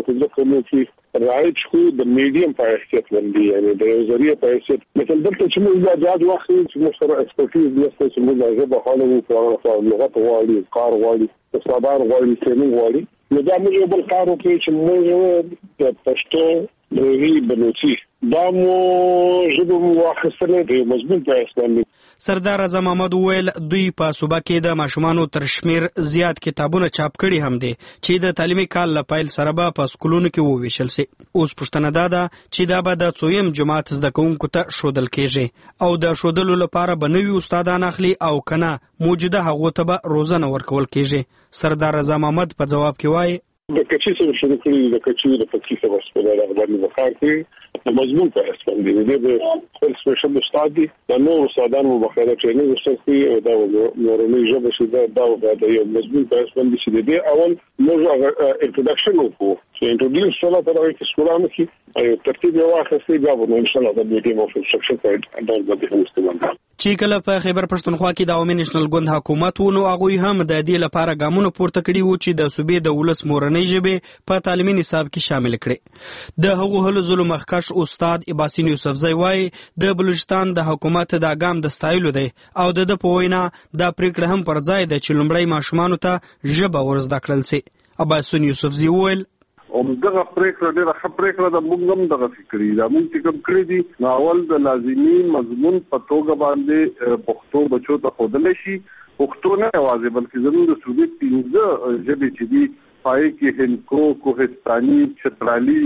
کې رایج خو د میډیم په حیثیت باندې یعنی د یو ذریعہ په حیثیت مثلا دلته چې موږ د اجازه واخلو چې موږ سره ایکسپرټیز دې چې موږ ژبه حالو په لغت غواړي کار غواړي استادان غواړي ټریننګ غواړي نو دا موږ یو بل کار وکړو چې موږ د پښتو لوی بلوچي دا مو ژبه مو واخیستلې د مضمون په اساس. سردار رضا محمد ویل دوی په صوبه کې د ماشومانو تر شمیر زیات کتابونه چاپ کړي هم دي چې د تعلیمي کال له پیل سره به په سکولونو کې وویشل شي. اوس پوښتنه ده چې دا به د څویم جماعت زده کوونکو ته ښودل کیږي او د ښودلو لپاره به نوي استادان اخلي او کنه موجوده هغو ته به روزنه ورکول کیږي. سردار رضا محمد په جواب کې وایي د کچې سره شروع کړی د کچې د پکې سره وسپړل هغه باندې وکړ چې د مضمون په اساس باندې د خپل سپیشل استاد دي د نور استادانو مخاله ټریننګ ورسوي او دا مورنۍ ژبه چې دا د یو مضمون په اساس باندې چې د اول موږ انټروډکشن وکړو چې انټروډیوس سره ترغه کې سکولانو کې او ترتیب یې واخستې دا به ان شاء الله د میډیم اف انسټرکشن په اډر باندې هم استعمال چې کله په خیبر پښتونخوا کې د عوامي نېشنل ګوند حکومت ونو هغوی هم د دې لپاره ګامونه پورته کړي وو چې د صوبې د ولس مورنۍ ژبې په تعلیمي نصاب کې شامل کړي. د هغو هلو ځلو مخکښ استاد اباسین یوسفزی وایي د بلوچستان د حکومت دا ګام د ستایلو دی او د په وینا دا پریکړه هم پر ځای ده چې لومړی ماشومانو ته ژبه ورزده کړل شي. اباسین یوسفزی وویل دغه پریکړه ډېره ښه پریکړه ده. موږ هم دغه فکرې دا موږ چې کوم کړی دي ناول د لازمي مضمون په توګه باندې پښتو بچو ته ښودلی شي. پښتو نه یوازې بلکې زموږ د صوبې 15 ژبې چې دي پای کې هندکو، کوهستاني، چترالي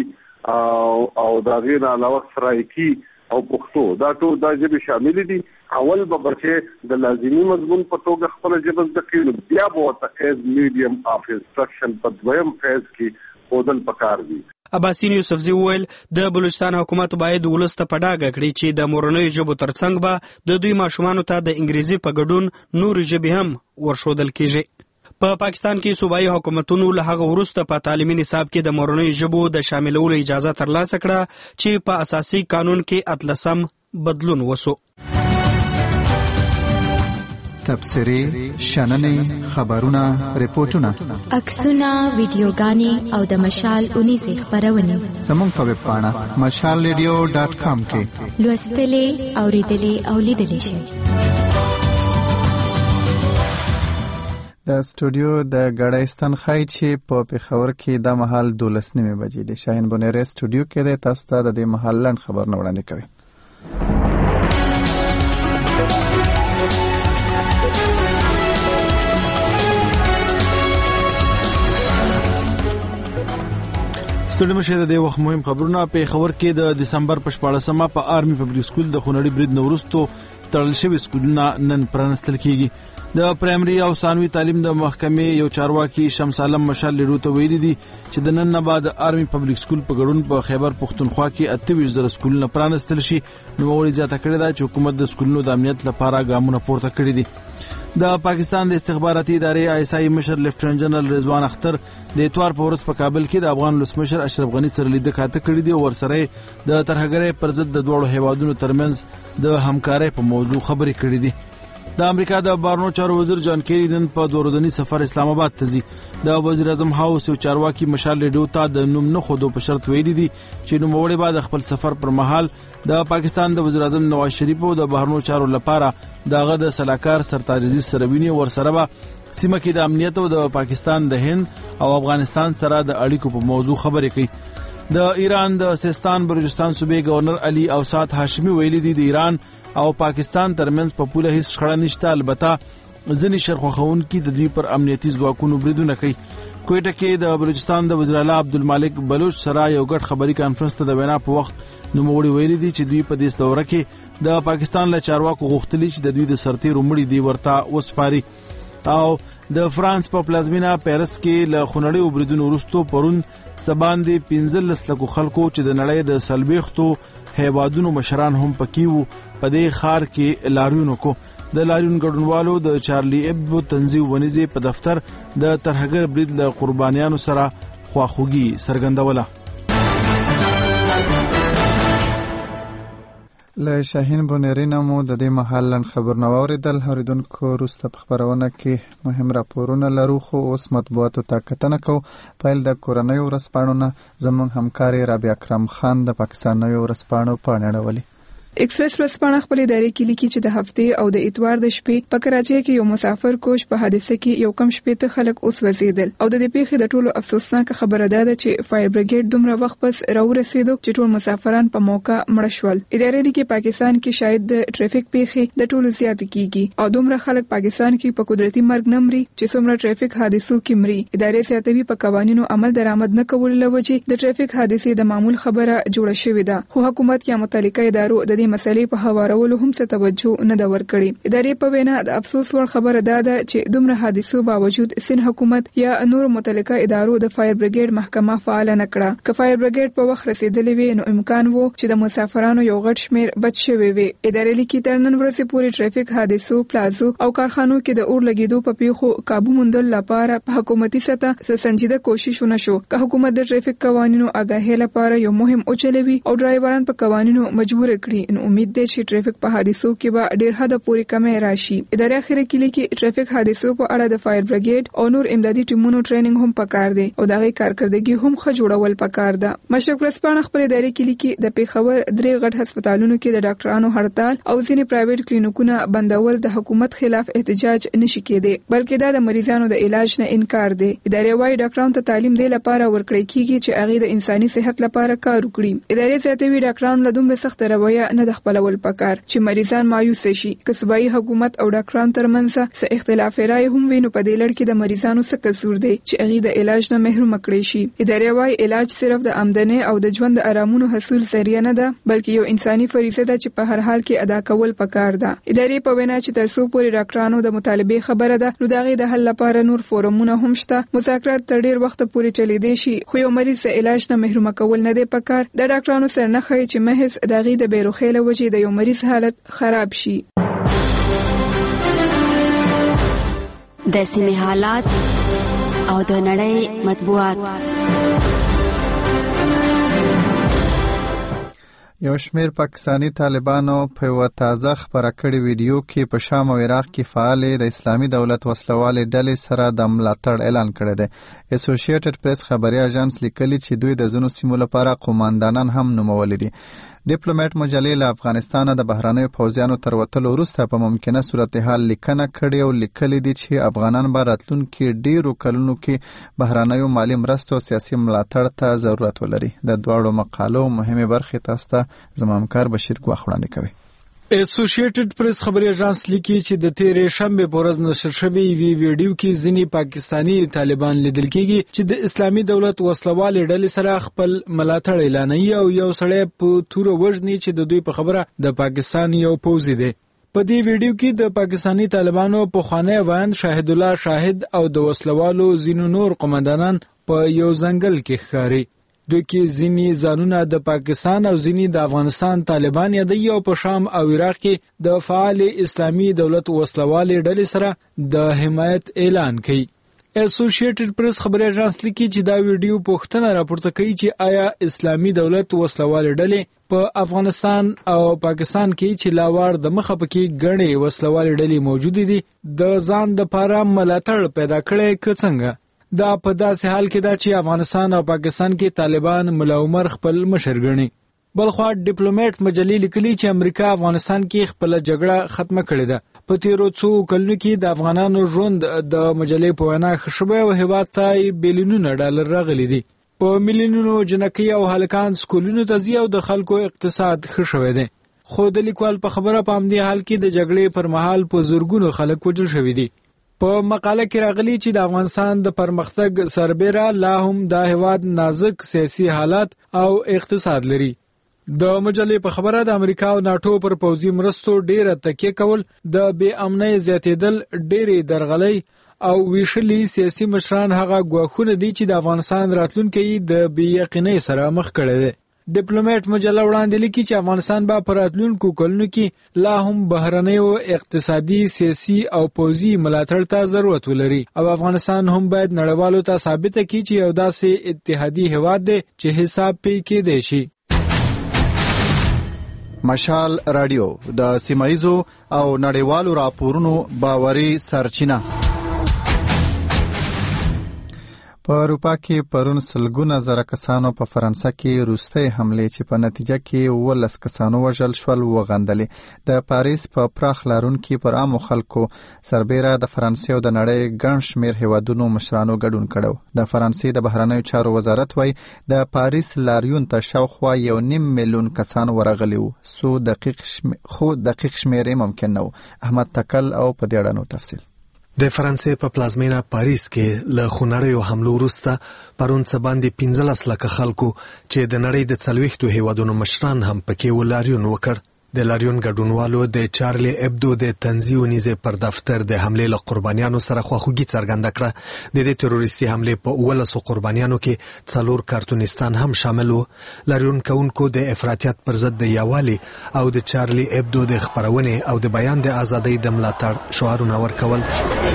او د هغې نه علاوه سرایکي او پښتو دا ټول دا ژبې شامل دي. اول به بچې د لازمي مضمون په توګه خپله ژبه زده کړي، بیا به ورته ایز میډیم اف انسټرکشن په دویم فیز کې ښودل پکار دي. اباسین یوسفزی ویل د بلوچستان حکومت باید ولس ته په ډاګه کړي چې د مورنۍ ژبو ترڅنګ به د دوی ماشومانو ته د انګریزي په ګډون نورې ژبې هم ورښودل کیږي. په پاکستان کې صوبایي حکومتونو له هغه وروسته په تعلیمي نصاب کې د مورنۍ ژبو د شاملولو اجازه ترلاسه کړه چې په اساسي قانون کې 18 بدلون وسو. تبصرې، شننې، خبرونه، ریپورتونه، عکسونه، ویډیوګانې او د مشال 19 خبرونه زموږ په ویب پاڼه mashalradio.com کې لوستلې، اوریدلې او لیدلې شئ. د سټوډیو د ګړایستان خای چې په پېښور کې د مهال 12 بجې د شاهین بونیره سټوډیو کې د تاسو ته د مهال لاند خبر نه وړاندې کوي. ستړي مشه د وخت مهم خبرونه په خبر کې د دسمبر په 14مه په آرمي پبلک سکول د خونړي برید نورستو تړل شوی سکولونه نن پرانستل کیږي. د پرایمري او ثانوي تعلیم د محکمې یو چارواکي شمس عالم مشال لیډو ته ویلي دي چې د نن نه بعد آرمي پبلک سکول په ګډون په خیبر پښتونخوا کې 28 سکولونه پرانستل شي. نو وړي زیاته کړی دا چې حکومت د سکولونو د امنیت لپاره ګامونه پورته کړی دي. د پاکستان د استخباراتي ادارې ISI مشر لیفټننټ جنرال رضوان اختر د اتوار په ورځ په کابل کې د افغان ولسمشر اشرف غنی سره لیدنه کاته کړې دي او ورسره د ترهګرۍ پر ضد د دوه هیوادونو ترمنځ د همکارۍ په موضوع خبرې کړې دي. د امریکا د بهرنیو چارو وزیر جان کیری نن په دورځنی سفر اسلام آباد ته ځي. د وزیر اعظم هاوس او چارواکي مشال لیډو ته د نوم نه خودو په شرط ویلي دي چې نوموړي بعد خپل سفر پر مهال د پاکستان د وزیر اعظم نواز شریف او د بهرنیو چارو لپاره دغه د سلاکار سرتاج عزیز سروینی ورسره به سیمه کې د امنیت او د پاکستان د هند او افغانستان سره د اړیکو په موضوع خبرې کوي. د ایران د سیستان بلوچستان صوبې گورنر علي اوسات هاشمي ویلي دي د ایران او پاکستان ترمنځ په پوله هیڅ شخړه نشته، البته ځینې شرخوخونکي د دوی پر امنیتي ځواکونو بریدونه کوي. کوټه کې د بلوچستان د وزیر اعلی عبدالمالک بلوچ سره یو ګډ خبري کانفرنس ته د وینا په وخت نوموړي ویلي دي چې دوی په دې دوره کې د پاکستان له چارواکو غوښتلي چې د دوی د سرتیرو مړي دی ورته وسپاري. او د فرانس په پلازمینه پیرس کې له خونړي وبریدونو وروسته پرون سباندې 15 لکو خلکو چې د نړۍ د سلبېختو هیوادونو مشران هم پکې وو په دې ښار کې لاریون کو. د لاریون ګډونوالو د چارلی ابدو تنظیم ونیزي په دفتر د ترهګر برید له قربانیانو سره خواخوږي څرګندوله. له شاهین بونیرینا مو د دې محلن خبرونه واوریدل. اوریدونکو وروسته په خبرونه کې مهم راپورونه لرو، خو اوس مطبوعاتو ته کتنه کوو. پیل د کورنیو ورځپاڼو زموږ همکاري رابعه اکرم خان د پاکستاني ورځپاڼو پاڼې اړولې. ایکسپریس ورځپاڼه خپل ادارې کې لیکي چې د هفته او د اتوار د شپې په کراچۍ کې یو مسافر کوچ په حادثه کې یو کم شپې ته خلک اوس وزیدل او د دې پیښې د ټولو افسوسناک خبره ده چې فایر بریګیډ دومره وخت پس راورسېدو چې ټول مسافران په موقع مړ شول. ادارې لیکي پاکستان کې شاید د ټریفیک پیښې د ټولو زیات کیږي او دومره خلک پاکستان کې په قدرتي مرګ نمري چې څومره ټریفیک حادثو کې مري. ادارې زیاتوي په قوانینو عمل درآمد نه کول لوجه د ټریفیک حادثې د معمول خبره جوړه شوې ده، خو حکومت یا متعلقه ادارو د دې مسلې په ورولو هم څه توجه نه دا ورکړي. ادارې په وینا د افسوس ور خبره ده چې دومره حادثو باوجود سین حکومت یا نور متعلقه ادارو د فایر بریګیډ محکمه فعال نه کړه. که فایر بریګیډ په وخت رسیدلې وي نو امکان وو چې د مسافرانو یو غټ شمیر بچ شوی وي. ادارې لیکي تر نن ورځې پورې ټریفیک حادثو، پلازو او کارخانو کې د اور لګیدو په پیښو قابو موندل لپاره په حکومتي سطح سنجیده کوشش ونشو. که حکومت د ټریفیک قوانینو آگاهی لپاره یو مهم اوچلوي او ډرایوران په قوانینو مجبور کړي نو امید ده چې ټریفیک په حادثو کې به ډیر حد پورې کمې راشي. ادارې اخیری کې لیکي ټریفیک حادثو په اړه د فایر بریګیډ او نور امدادي ټیمونو ټریننګ هم پکار دی او دغه کارکړدګي هم ښه جوړول پکار ده. مشرق ورځپاڼه خپل ادارې کې لیکي د پیښور 3 غټ هسپتالونو کې د ډاکټرانو هړتال او ځینې پرایویټ کلینیکونه بندول د حکومت خلاف احتجاج نشي کېدی، بلکې دا د مریضانو د علاج نه انکار دی. ادارې وايي ډاکټرانو ته تعلیم دی لپاره ورکړی کیږي چې هغه د انساني صحت لپاره کار وکړي. ادارې زیاتوي ډاکټرانو له دومره سخت رویه نه د خپلول پکار چې مریضان مایوس شي. که صوبایي حکومت او ډاکټرانو ترمنځ څه اختلاف رائے هم وي نو په دې لړ کې د مریضانو څه قصور دی چې هغه د علاج نه محروم کړي شي. ادارې وايي علاج صرف د آمدنی او د ژوند د آرامونو حصول ذریعہ نه ده، بلکې یو انساني فریضه ده چې په هر حال کې ادا کول پکار ده. ادارې په وینا چې تر څو پورې ډاکټرانو د مطالبه خبره ده نو دغه د حل لپاره نور فورمونه هم شته. مذاکرات تر ډیر وخت پورې چلیدي شي، خو یو مریض د علاج نه محروم کول نه دی پکار. د ډاکټرانو سره نه خي چې محض دغه د بیروخیله وجې د یو مریض حالت خراب شي. د سیمې حالات او د نړۍ مطبوعات. یو شمیر پاکستانی طالبانو په یو تازه خبره کړې ویډیو کې په شام او عراق کې فعال د اسلامي دولت وسلوالې ډلې سره د ملاتړ اعلان کړی دی. اسوسییټډ پریس خبري اژانس لیکلي چې دوی د ځینو سیمو لپاره قوماندانان هم نومولي دي. ډیپلوماټ مجلې له افغانستانه د بهرنیو پوځیانو تر وتلو وروسته په ممکنه صورتحال لیکنه کړې او لیکلي دي چې افغانان به راتلونکي ډیرو کلونو کې بهرنیو مالي مرستو او سیاسي ملاتړ ته ضرورت ولري. د دواړو مقالو مهمه برخې تاسو ته زموږ همکار بشیر ګواخ وړاندې کوي. اسوسییټډ پریس خبري اژانس لیکي چې د تیرې شنبه په ورځ نشر شوی ویډیو کې ځینې پاکستانی طالبان لیدل کېږي چې د اسلامي دولت وسلوال ډلې سره خپل ملاتړ اعلانوي او یو سړی په تور وژني چې د دوی په خبره د پاکستان یو پوځي دی. په دې ویډیو کې د پاکستانی طالبانو په خوانی وایند شاهد الله شاهد او د وسلوالو ځینو نور قومندانان په یو ځنګل کې ښکاري. دوی کې ځینې ځانونه د پاکستان او ځینې د افغانستان طالبان یادوي او په شام او عراق کې د فعال اسلامي دولت وسلوالې ډلې سره د حمایت اعلان کوي. اسوسییټډ پریس خبري اژانس لیکي چې دا ویډیو پوښتنه راپورته کوي چې آیا اسلامي دولت وسلوالې ډلې په افغانستان او پاکستان کې چې لاوار د مخه پکې ګڼې وسلوالې ډلې موجود دي د ځان د پاره ملاتړ پیدا کړي که څنګه. دا په داسې حال کې دا چې افغانستان او پاکستان کې طالبان ملا عمر خپل مشر ګڼي. بلخوا ډیپلوماټ مجلې لیکلي چې امریکا افغانستان کې خپل جګړه ختمه کړې ده. په تیرو څو کلونو کې د افغانانو ژوند د مجلې په وینا ښه شوی او هیواد ته بلیونونه ډالر راغلي دي. په میلیونونو جنکۍ او هلکان سکولونو ته ځي او د خلکو اقتصاد ښه شوی دی. خو د لیکوال په خبره په همدې حال کې د جګړې پر مهال په زرګونو خلک وژل شوي دي. په مقاله کې راغلي چې د افغانستان د پرمختګ سربېره لا هم د هیواد نازک سیاسي حالات او اقتصاد لري. د مجلې په خبره د امریکا او ناتو پر پوځي مرستو ډیره تکیه کول د بې امنۍ زیاتېدل ډیرې درغلۍ او ویشلي سیاسي مشران هغه ګواښونه دي چې د افغانستان راتلونکی د بې یقینۍ سره مخ کړی دی. ډیپلوماټ مجله وړاندې لیکي چې افغانستان به په راتلونکو کلونو کې لا هم بهرنیو اقتصادي سیاسي او پوځي ملاتړ ته ضرورت ولري او افغانستان هم باید نړیوالو ته ثابته کړي چې یو داسې اتحادي هیواد دی چې حساب پې کېدی شي. مشال رادیو د سیمایزو او نړیوالو راپورونو باوري سرچینه. په اروپا کې پرون سلګونه زره کسانو په فرانسه کې روسي حمله چې په نتیجه کې 12 کسانو وژل شول وغندلې. د پاریس په پراخ لارونکو پر عامو خلکو سربېره د فرانسې او د نړۍ ګڼ شمېر هیوادونو مشرانو ګډون کړو. د فرانسې د بهرنیو چارو وزارت وایي د پاریس لاریون ته شاوخوا 1.5 میلیون کسان ورغلي وو. خو دقیق شمېر ممکن نه و. احمد تکل او په دې اړه نو تفصیل. د فرانسې په پلازمینه پاریس کې له خونړیو حملو وروسته پرون څه باندې 15 لکه خلکو چې د نړۍ د 40 هیوادونو مشران هم پکې ولاریون وکړ. د لاریون ګډونوالو د چارلی ابدو د تنزیو نیزه پر دفتر د حمله له قربانیانو سره خواخوږي څرګنده کړه. د دې تروریستي حمله په 12 قربانیانو کې 4 کارتونستان هم شامل وو. لاریون کوونکو د افراطیت پر ضد د یوالي او د چارلی ابدو د خبرونې او د بیان د ازادۍ د ملاتړ شعارونه ورکول.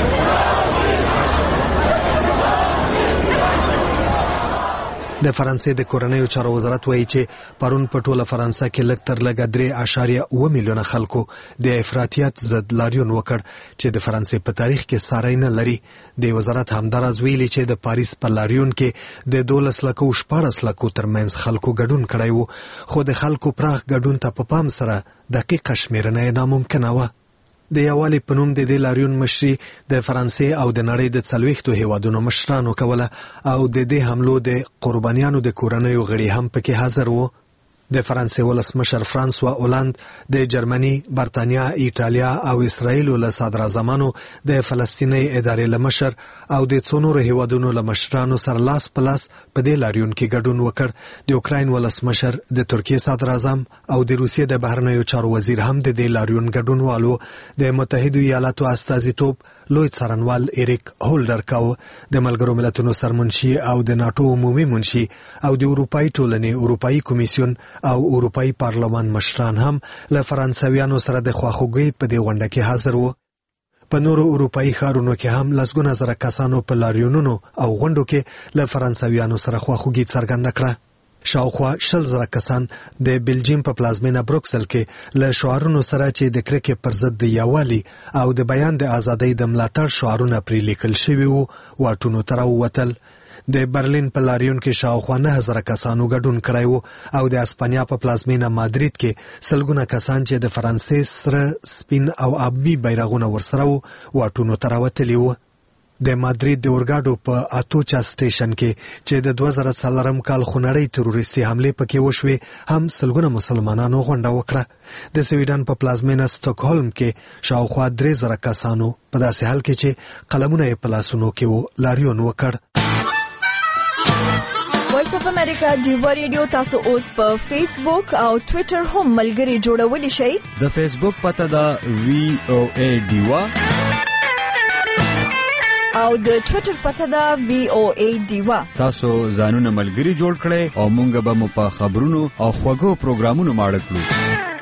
د فرانسې د کورنیو چارو وزارت وایي چې پرون په ټوله فرانسه کې لږ تر لږه 3.7 میلیونه خلکو د افراطیت ضد لاریون وکړ چې د فرانسې په تاریخ کې ساری نه لري. د وزارت همداراز ویلي چې د پاریس په لاریون کې د 12 لکو 14 لکو ترمنځ خلکو ګډون کړی وو. خو د خلکو پراخ ګډون ته په پام سره دقیقه شمیرنه ناممکنه وه. د یوالي په نوم د دې لاریون مشري د فرانسې او د نړۍ د 40 هیوادونو مشرانو کوله او د دې حملو د قربانیانو د کورنیو غړي هم پکې حاضر وو. د فرانسې ولسمشر فرانسوا اولاند د جرمني، برتانیا، ایټالیا او اسرائیل له صدراعظمانو د فلسطیني ادارې له مشر او د څونورو هیوادونو له مشرانو سره لاس په لاس په دې لاریون کې ګډون وکړ. د اوکراین ولسمشر، د ترکیې صدراعظم او د روسیې د بهرنیو چارو وزیر هم د دې لاریون ګډونوالو. د متحده ایالاتو استازیتوب لوی څارنوال ایریک هولډر کاو، د ملګرو ملتونو سرمنشي او د ناتو عمومي منشي او د اروپאי ټولنې اروپאי کمیسیون او اروپאי پارلمان مشران هم له فرانسویانو سره د خواخوږۍ په دې غونډه کې حاضر وو. په نورو اروپאי ښارونو کې هم لسګونه زره کسانو په لاریونونو او غونډو کې له فرانسویانو سره خواخوږي څرګنده کړه. شاوخوا 100,000 کسان د بلجیم په پلازمینه بروکسل کې له شعارونو سره چې د کرکې پر ضد د یوالي او د بیان د ازادۍ د ملاتړ شعارونه پرې لیکل شوي وو واټونو ته راووتل. د برلین په لاریون کې شاوخوا 9,000 کسانو ګډون کړی وو او د اسپانیا په پلازمینه مادرید کې سلګونه کسان چې د فرانسې سره سپین او آبي بیرغونه ورسره وو واټونو ته راوتلي وو. د مادرید د اورګاډو په اتوچا سټیشن کې چې د 2004 کال خونړۍ تروریستي حمله پکې وشوه هم سلګونه مسلمانانو غونډه وکړه. د سویډن په پلازمینه سټاکهولم کې شاوخوا 3000 کسانو په داسې حال کې چې قلمونه یې په لاسونو کې لاریون وکړ. وایس اف امریکا ډیوا ریډیو تاسو اوس په فیسبوک او ټوئیټر هم ملګري جوړولی شئ. د فیسبوک پته ده VOA ډیوا او د ټوئیټر پته ده VOA ډیوا. تاسو ځانونه ملګري جوړ کړئ او مونږ به مو په خبرونو او خوږو پروګرامونو ماړه کړو.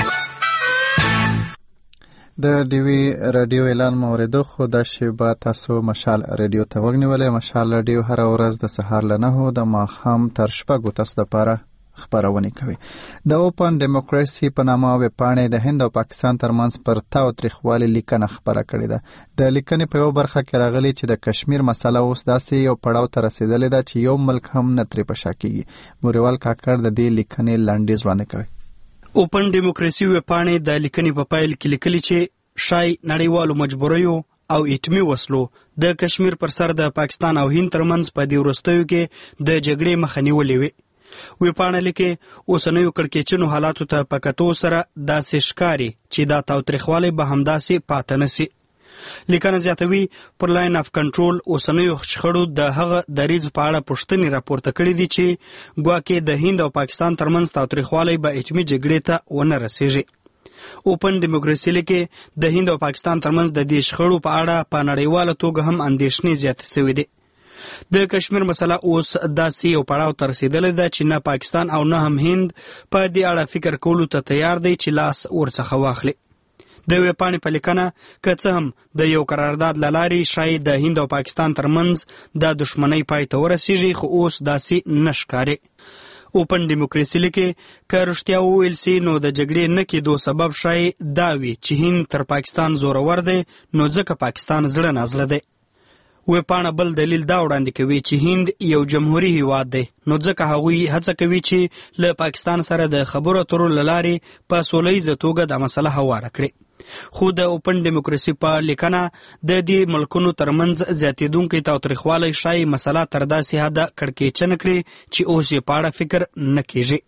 د ډیوی رادیو اعلان موریدو خو د شیبه تاسو مشال رادیو ته وګنیولې. مشال رادیو هر ورځ د سهار له 9 د ماښام تر شپږو تاسو لپاره خبرونه کوي. د اوپن ډیموکراسي په نامه ویبپاڼې د هند او پاکستان ترمنځ پر تاوتریخوالي لیکنه خبره کړې ده. د لیکنې په یو برخه کې راغلي چې د کشمیر مسله اوس داسې یو پړاو ته رسیدلې ده چې یو ملک هم نه ترې په شا کیږي. موريوال کاکړ د دې لیکنې لنډیز وړاندې کوي. اوپن ډیموکراسي ویبپاڼې د لیکنې په پایل کې لیکلي چې شای نړیوالو مجبوریو او ایټمي وسلو د کشمیر پر سر د پاکستان او هند ترمنځ په دې وروستیو کې د جګړې مخه نیولې وي. ویبپاڼه لیکي اوسنیو کړکېچنو حالاتو ته په کتو سره داسې ښکاري چې دا تاوتریخوالی به همداسې پاته نسي. لیکنه زیاتوي پر لاین اف کنټرول اوسنیو شخړو د هغه دریځ په اړه پوښتنې راپورته کړې دي چې ګواکې د هند او پاکستان ترمنځ تاوتریخوالی به ایټمي جګړې ته ونه رسیږي. اوپن ډیموکراسي لیکي د هند او پاکستان ترمنځ د دې شخړو په اړه په نړیواله توګه هم اندېښنې زیاتې شوې دي. د کشمیر مسله اوس داسې یو پړاو ته رسیدلې ده چې نه پاکستان او نه هم هند په دې اړه فکر کولو ته تیار دی چې لاس ورڅخه واخلي. د ویبپاڼې په لیکنه که څه هم د یو قرارداد له لارې شاید د هند او پاکستان ترمنځ د دښمنۍ پای ته ورسیږي خو اوس داسې نه ښکاري. اوپن ډیموکراسي لیکي که رښتیا وویل سي نو د جګړې نه کېدو سبب شاید دا وي چې هند تر پاکستان زورور دی نو ځکه پاکستان زړه نازله دی. ویبپاڼه بل دلیل دا وړاندې کوي چې هند یو جمهوري هیواد دی نو ځکه هغوی هڅه کوي چې له پاکستان سره د خبرو اترو له لارې په سولیزه توګه د مسله هواره کړي. خو د اوپن ډیموکراسي په لیکنه د دې ملکونو ترمنځ زیاتېدونکی تاوتریخوالی شایي مسله تر داسې حده کړکېچنه کړي چې اوس یې په اړه فکر نه کیږي.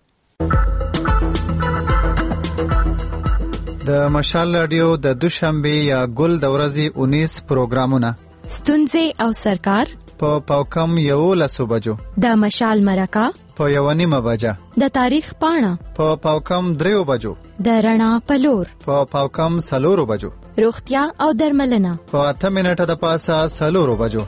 د مشال رادیو د دوشنبه یا ګل د ورځې 19 پروګرامونه ستونزې او سرکار په پاوکم 11 بجو، د مشال مرکه په 1:30 بجه، د تاریخ پاڼه په پاوکم 3 بجو، د رڼا پلور په پاوکم 4 بجو، روغتیا او درملنه په 8 منټه د پاسه 4 بجو.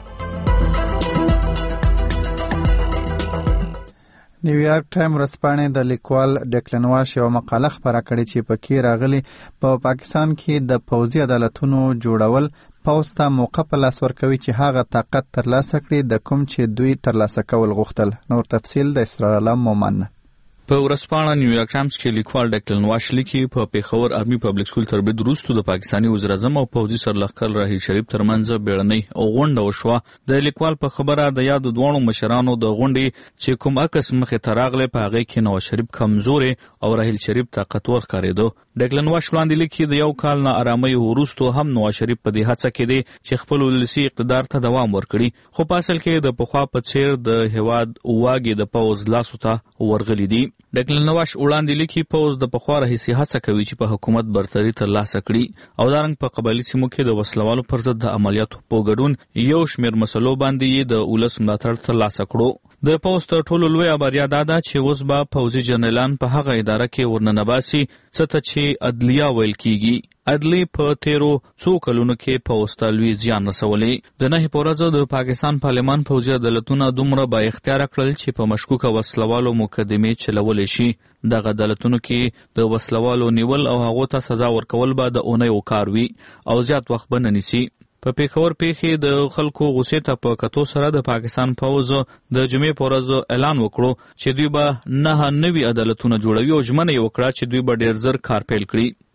نیویارک ټایم ورځپاڼې د لیکوال ډیکلن واش یو مقاله خپره کړې چې پکې راغلي په پاکستان کې د پوځي عدالتونو جوړول پوځ ته موقع په لاس ورکوي چې هغه طاقت ترلاسه کړي د کوم چې دوی ترلاسه کول غوښتل. نور تفصیل د اسرار علم مومن. په ورځپاڼه نیویارک ټایمز کې لیکوال ډیکلن واش لیکي په پیښور آرمي پبلک سکول تربیت وروسته د پاکستاني وزیر اعظم او پوځي سرلښکر راحیل شریف ترمنځ بیړنۍ غونډه وشوه. د لیکوال په خبره د یاد دوه مشرانو د غونډې چې کوم عکس مخې ته راغلی په هغې کې نواز شریف کمزوري او راحیل شریف طاقتور ښکارېده. ډیکلن واش وړاندې لیکي د یو کال نه آرامۍ وروسته هم نواز شریف په دې هڅه کې دی چې خپل ولسي اقتدار ته دوام ورکړي خو په اصل کې د پخوا په څیر د هیواد واګې د پوځ لاسو ته ورغلي دي. ډیکلن واش وړاندې لیکي پوځ د پخوا راهیسې هڅه کوي چې په حکومت برتري ترلاسه کړي او دارنګ په قبایلي سیمو کې د وسلوالو پر ضد د عملیاتو په ګډون یو شمېر مسلو باندې یې د ولس ملاتړ ترلاسه کړو. د پوځ تر ټولو لویه بریا دا ده چې اوس به پوځي جنرالان په هغه اداره کې ورننباسي څه ته چې عدلیه ویل کیږي. عدلی په تیرو څو کلونو کې پوځ ته لوی زیان رسولی. د نهې په ورځ د پاکستان پارلمان پوځي عدالتونه دومره با اختیاره کړل چې په مشکوکه وسلوالو مقدمې چلولی شي. دغه عدالتونو کې د وسلوالو نیول او هغو ته سزا ورکول به د اونیو کار وي او زیات وخت به نه نیسي. په پیښور پیښې د خلکو غوسې ته په کتو سره د پاکستان پوځ د جمعې په ورځ اعلان وکړو چې دوی به 9 نوي عدالتونه جوړوي او ژمنه یې وکړه چې دوی به ډېر زر کار پیل کړي.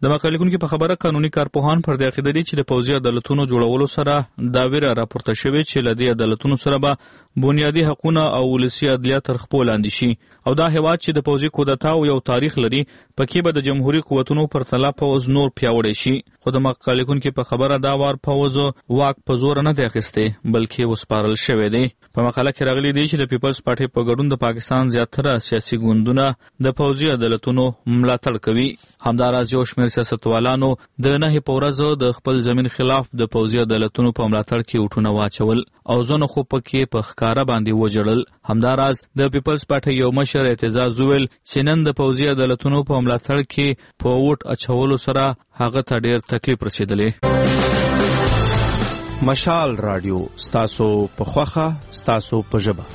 د مقالې لیکونکو په خبره قانوني کارپوهان پر دې عقیده دي چې د پوځي عدالتونو جوړولو سره دا ویره راپورته شوې چې له دې عدالتونو سره به بنیادي حقوقونه او ولسي عدلیه تر خپل لاندې شي او دا هیواد چې د پوځي کودتا او یو تاریخ لري پکې به د جمهوریت قوتونو پر تله پوځ نور پیاوړی شي. خو د مقالې لیکونکو په خبره دا وار پوځ واک په زور نه دی اخیستی بلکې وسپارل شوی دی. په مقاله کې راغلي دی چې د پیپلز پارټي په ګډون د پاکستان زیاتره سیاسي ګوندونه د پوځي عدالتونو ملاتړ کوي. همداراز یو شمېر سیاستوالانو د 9 په ورځ د خپل زمین خلاف د پوځي عدالتونو په ملاتړ کې وټونه واچول او ځنه خو پکې په ښکارا باندې وجړل. همداراز د پیپلز پارټي یو مشر اعتزاز ویل چې نن د پوځي عدالتونو په ملاتړ کې په ووټ اچولو سره هغه ته ډېر تکلیف رسیدلی. مشال رادیو ستاسو په خوخه ستاسو په ژبه.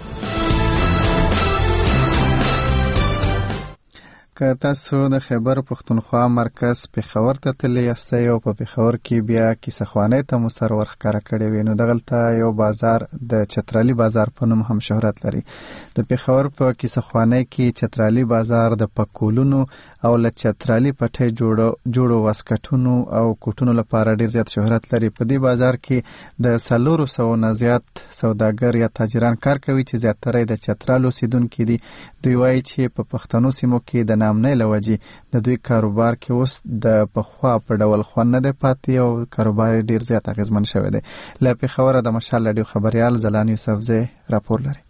که تاسو د خیبر پښتونخوا مرکز پېښور ته تللی یاستئ او په پېښور کې بیا کیسهخوانۍ ته مو سر ورښکاره کړی وي نو دغلته یو بازار د چترالي بازار په نوم هم شهرت لري. د پېښور په کیسهخوانۍ کې چترالي بازار د پکولونو او له چترالي پټۍ جوړو واسکټونو او کوټونو لپاره ډیر زیات شهرت لري. په دې بازار کې د 400 نه زیات سوداګر یا تاجران کار کوي چې زیاتره د چترال اوسیدونکي دي. دوی وایي چې په پښتنو سیمو کې د نامنۍ له وجې د دوی کاروبار کې اوس د پخوا په ډول خوند نه دی پاتې او کاروبار ډیر زیات اغیزمن شوی دی. له پېښوره د مشال رادیو خبریال زلان یوسفزی راپور لري.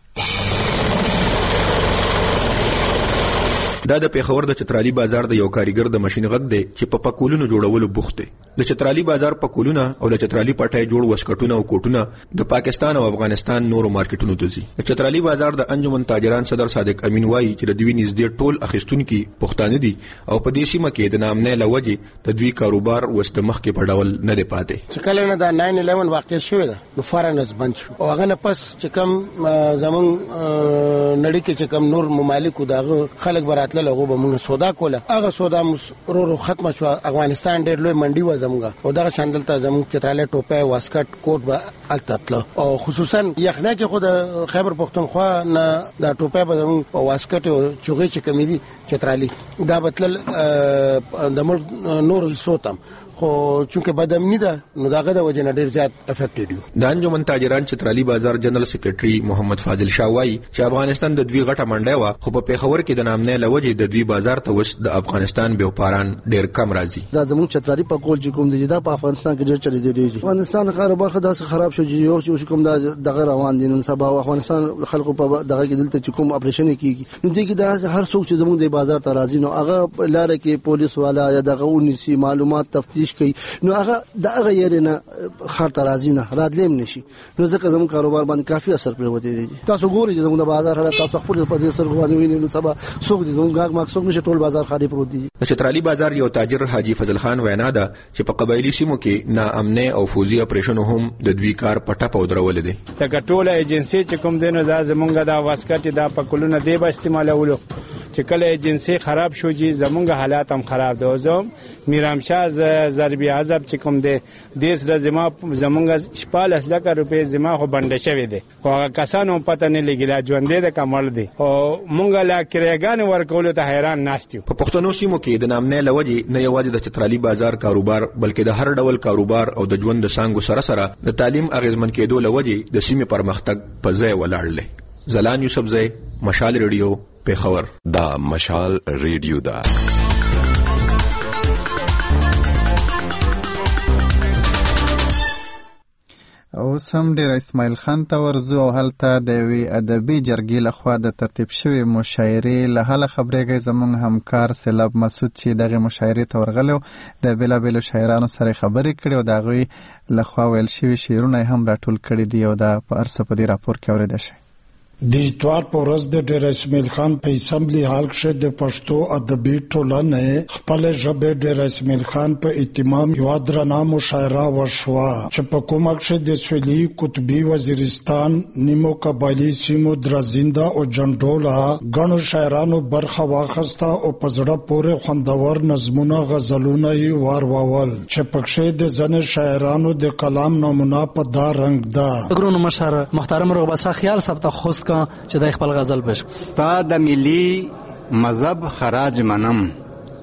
دا د پېښور د چترالي بازار د یو کاریګر د ماشين غږ دی چې په پکولونو جوړولو بوخت دی. د چترالي بازار پکولونه او د چترالي پټای جوړ وسکټونه او کوټونه د پاکستان او افغانستان نورو مارکیټونو ته ځي. د چترالي بازار د انجمن تاجران صدر صادق امین وایي چې د دوی نږدې ټول اخیستونکي پښتانه دي او په دې سیمه کې د نامنۍ له وجې د دوی کاروبار وست مخکې په ډول نه دی پاتې. چې کله نه د 9/11 واقع شوې ده نو فورنز بند شو او هغه نه پس چې کوم زمون نړۍ کې چې کوم نور ممالک دغه خلک براتله لغو به موږ سودا کوله هغه سودا رو ختم شو. افغانستان ډېر لوی منډي و زموږه او دغه شاندلته زموږ چتراله ټوپه واسکټ کوټ به التتله او خصوصا یخنه کې خود خیبر پښتونخوا نه د ټوپه به زموږ واسکټ او چوغې چې کمی دي چترالي دا بتل د ملک نور هیڅوتم خو چونکه بدامنی ده نو داغه د وجه نه ډیر زیات افیکټډ یو. د انجمن تاجران چترالي بازار جنرال سیکریټري محمد فاضل شاه وایي چې افغانستان د دوی غټه منډه و خو په پېښور کې د نامنۍ لوجې د دوی بازار ته وس د افغانستان بیوپاران ډیر کم راځي. دا زموږ چترالي په کول چې کوم دي دا په افغانستان کې ډیر چلی دی. افغانستان کاروبار خدای سره خراب شو چې کوم دغه روان دي نن سبا افغانستان خلکو په دغه کې دلته چې کوم اپریشن کیږي نو دې کې دا هر څوک چې زموږ د بازار ته راځي نو هغه لاره کې پولیس والا یا دغه ونیسي معلومات تفتیش کوي نو هغه دغه یې نه خاطر راځي نه راتلم نشي نو ځکه زموږ کاروبار باندې کافي اثر پرې وتی دي. تاسو ګورئ چې زموږ د بازار حالت تاسو خپل په دې سره غواړئ وینئ نو سبا څوک دي زموږ مقصود نشي ټول بازار خالي پروت دي. د چترالي بازار یو تاجر حاجی فضل خان وینا ده چې په قبایلی سیمو کې ناامنۍ او فوزي اپریشن هم د دوی کار پټه پودرول دي. د ټوله ایجنسی چې کوم دینه دا زمونږ د واسکټ د پکولونه دی به استعمالولو چې کله ایجنسی خراب شو چې زمونږ حالات هم خراب دي. زم میرامشاه ضربي عذاب چې کوم دی دیس د زمونږ 14 لک روپۍ زما خو بنده شوی دی خو هغه کسانو پته نه لګیلا ژوندې د کمل دی او مونږ لا کرېګان ورکول ته حیران ناشتو. په پښتنو سیمو کې د نامنۍ لوجې نه یوازې د چترالي بازار کاروبار بلکې د هر ډول کاروبار او د ژوند د څنګه سره سره د تعلیم اغیزمن کېدو لوجې د سیمې پرمختګ په ځای ولاړ لې. زلان یوسفزی مشال رادیو پېښور. دا مشال رادیو دا او سم ډیر اسماعیل خان ته ورزو او هلته د وی ادبي جرګې لخوا د ترتیب شوی مشاعرې له حاله خبرېږي زمونږ همکار سیلاب مسعود چې دغه مشاعرې ته ورغلو د بیلابیلو شاعرانو سره خبرې کړې او دغه لخوا ویل شوی شعرونه هم راټول کړي دي او د په ارسه په دې راپور کې اورېدل شي. د اتوار په ورځ د ډیر اسماعیل خان په اسمبلی هال کې د پښتو ادبي ټولنې خپل ژبه ډیر اسماعیل خان په اهتمام یو درنه مشاعره وشوه چې په کومه کې د سویلي قطبي وزیرستان نیمو قبایلی سیمو درزنده او جنډولا غنو شاعرانو برخه واخسته او په زړه پورې خوندور نظمونه غزلونه یې واروول چې پکښې د ځنې شاعرانو د کلام نمونه په دا رنگ ده. ګرونو مشر محترم رغبت شاه خیال صاحب ته خوست چې د خپل غزل پېښ ستا د ملي مذهب خراج منم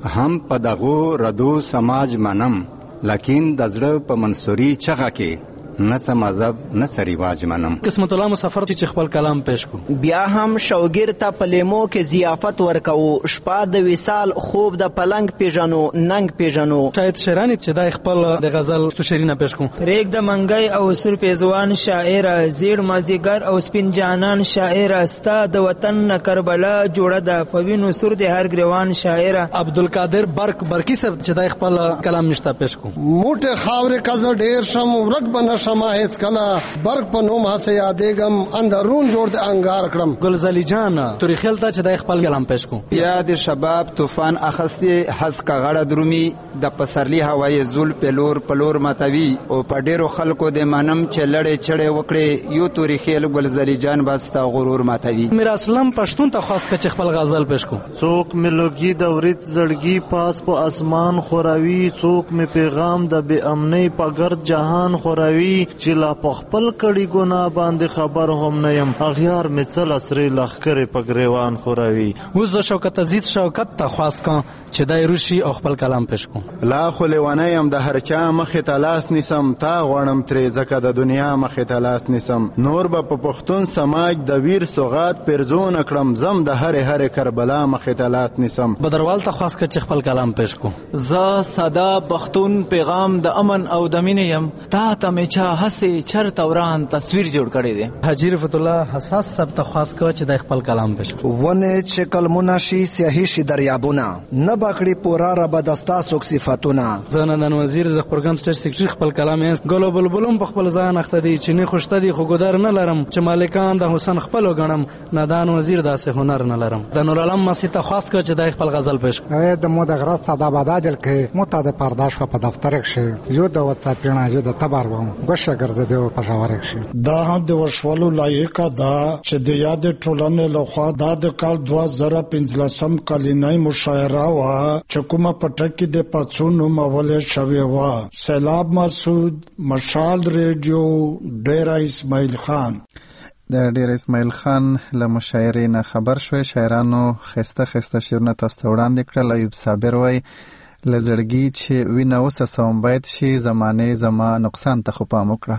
هم په دغو ردو سماج منم، لکن د زړه په منصوري چغه کې نه څه مذهب نه څه رواج منم. قسمت الله مسافر چې خپل کلام پیش کو. بیا هم شوګر ته په لیمو کې ضیافت ورکو، شپه د وصال خوب د پلنګ پیژنو ننګ پیژنو. شاید شیرانی چې د خپل د غزل تو شیرینه پیش کو. ریګ د منګي او سر پیزوان شاعر، زیر مازیګر او سپین جانان شاعر، استا د وطن کربلا جوړه د پوینو سر د هر ګریوان شاعر. عبدالقادر برکی صاحب چې د خپل کلام نشته پیش کو. موټه خاورې کزه ډیر شم ورک بنه شما هیڅ کلا برق په نوم هسه یادېږم اندرون جوړ د انګار کړم. ګلزلی جان تورخیل ته چې د خپل کلام پیش کو. یاد شباب طوفان اخستی حس کا غړه درومي د پسرلی هوای زول پلور ماتوي او په ډیرو خلکو د منم چې لړې چړې وکړي یو تورخیل ګلزلی جان باستا غرور ماتوي. میر اسلام پښتون ته خاص کچ خپل غزل پیش کو. څوک ملوګي د ورت زړګي پاس په اسمان خوراوي، څوک می پیغام د بے امنۍ په ګرد جهان خوراوي، چې لا په خپل کړي ګناه باندې خبر هم نه یم، اغیار می څل اسرې لښکرې په ګریوان خوراوي. اوس د شوکت عزیز شوکت ته خواست کړه چې دای روشي او خپل کلام پیش کو. لا خو لیوانه یم د هر چا مخې ته لاس نیسم، تا غواړم ترې ځکه د دنیا مخې ته لاس نیسم. نور به په پښتون سماج د ویر سوغات پرزونه کړم، زم د هر کربلا مخې ته لاس نیسم. بدروال ته خواست کړه چې خپل کلام پیش کو. ز ساده پښتون پیغام د امن او د مینې یم، تا ته می چا هسه چرت وران تصویر جوړ کړی دی. حاجی رفت الله حساس سب ته خاص کړه چې د خپل کلام پیش کو. ونه چې کلمونه شي سیاهی شي دریابونه، نه باکړي پورا را بدستا سوک صفاتونه. زنان وزیر د پروګرام سټیج سیکریټری خپل کلام یې ګلو بلبلم په خپل ځان اخته دي چې نه خوشته دي خو ګدار نه لرم، چې مالکان د حسین خپل غنم نادان وزیر داسې هنر نه لرم. د نور علم مسیح ته خاص کړه چې د خپل غزل پیش کو. د مو د غرسته د باداجل کې مو ته د پرداش په دفتر کې یو د واتساپ نه یو د تبار وم ګوشه ګرځیدو په جوارک شي. دا هم د وشولو لایقه ده چې د یاد ټولنې لخوا د کال 2015 کلینای مشاعره وا چې کومه پټکی د پاتسونو مولې شوی وا. سیلاب مسعود، مشال ریډیو، ډیر اسماعیل خان. د ډیر اسماعیل خان له مشاعرې نه خبر شوی. شاعرانو خسته شعرونه تاسو ته وړاندې کړل. ایوب صابر وای لزړګي چې وینه اوسه سوم باید شي، زمانه زما نقصان ته خو پام وکړه.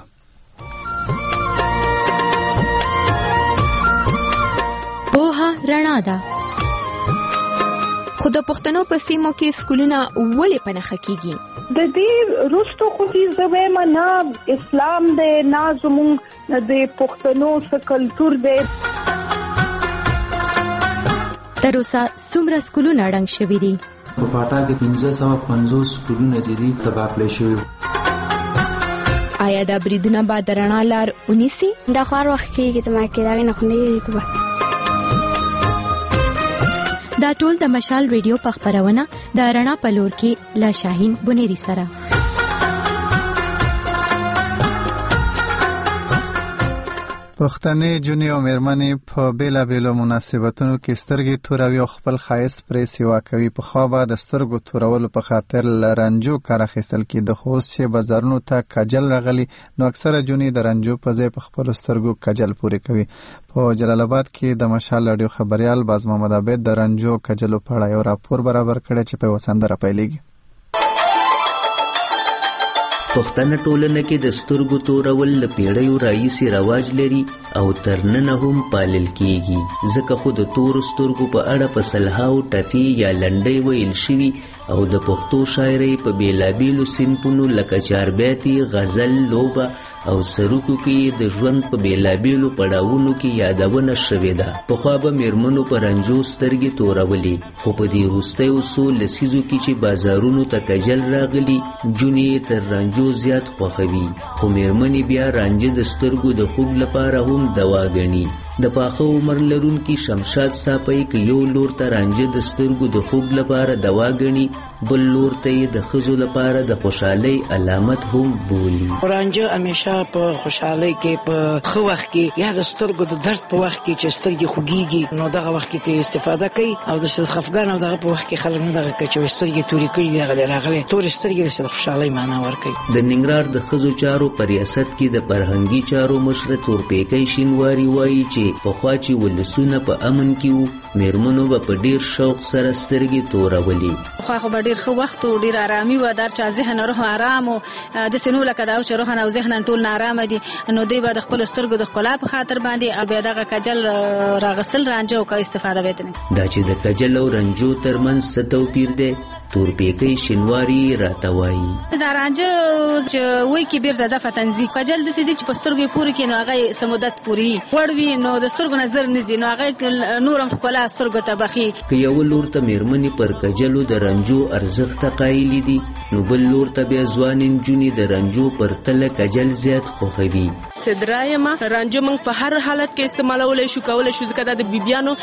پوهه رڼا ده. خو د پښتنو په سیمو کې سکولونه ولې په نښه کیږي؟ د دې روستو خو دې زویم نه اسلام دې نه زموږ د پښتنو څخه کلچر دې. تر اوسه څومره سکولونه ړنګ شوي دي؟ په پاټا کې 1550 سکولونه دي تباه کړل شوي. آیا دا بریدونه به د رڼا لار ونیسي؟ دا خو هر وخت کېږي ته ما کې دا نه خو نه. دا ټول د مشال ریډیو په خبرونه د رڼا په لور کې لا شاهین بنيري سره. پښتنې جونې او مېرمنې په بیلابیلو مناسبتونو کې سترګې توروي او خپل ښایست پرې سیوا کوي. پخوا به د سترګو تورولو په خاطر له رنجو کار اخیستل کېده، خو اوس چې بازارونو ته کجل راغلي نو اکثره جونې د رنجو په ځای په خپلو سترګو کجل پورې کوي. په جلال آباد کې د مشال رادیو خبریال باز محمد عابد د رنجو کجلو په اړه یو راپور برابر کړی چې په وسندره پیلېږي. پښتنه ټولنه کې د سترګو تورول له پیړیو راهیسې رواج لري او تر ننه هم پالل کیږي، ځکه خو د تورو سترګو په اړه په سلهاو ټپې یا لنډۍ ویل شوي او د پښتو شاعرۍ په بیلابیلو صنفونو لکه چاربیاتي، غزل، لوبه او سروکو کې د ژوند په بیلابیلو پړاوونو کې یادونه شوې ده. پخوا به میرمنو په رنجو سترګې تورولې، خو په دې وروستیو څو لسیزو کې چې بازارونو ته کجل راغلي جونې تر رنجو زیات خوښوي، خو میرمنې بیا رانجه د سترګو د خوب لپاره هم دوا ګڼي. د پاخه عمر لرونکي شمشاد صاحب کې یو لور ته رانجه د سترګو د خوب لپاره دوا ګڼي، بل لور ته یې د ښځو لپاره د خوشحالۍ علامت هم بولي. رانجه همیشه په خوشحالۍ کې په ښه وخت کې یا د سترګو د درد په وخت کې چې سترګې خوږیږي نو دغه وخت کې استفاده کوي او د خفګان او دغه په وخت کې خلک نه دغه کوي چې سترګې تورې کړي دغه راغلي تورې سترګې د خوشحالۍ معنا ورکوي. د ننګرهار د ښځو چارو په ریاست کې د فرهنګي چارو مشره تورپیکۍ شینواري وایي چې پخوا چې ولسونه په امن کې وو میرمنو به په ډیر شوق سره سترګې تورولي. خو به ډیر ښه وخت او ډیر آرامي و در چا ذهن روح آرام او د سينو لکه دا چې روح او ذهن ټول نارامه دي نو دوی به د خپل سترګو د ښکلا په خاطر باندې او بیا دغه کجل راغستل رانجه او کا استفاده وکړي. دا چې د کجل او رنجو ترمنځ څه توپیر دی تورپیکۍ شینواري راته وایي. دا رانجه چې وایي کې بیرته دفع تنظیم کجل داسې دي چې په سترګو یې پورې کړي نو هغه څه مدت پورې وړ وي نو د سترګو نظر نږدې نو هغه نور هم ښکلا سترګو ته بخي. که یو لور ته میرمنې پر کجلو د رنجو ارزښت قایلې دي نو بل لور ته بیا ځوان نجونې د رنجو پر تله کجل زیات خوښوي. صدرایم رانجه موږ په هر حالت کې استعمالولی شو کولی شو ځکه دا د بیبیانو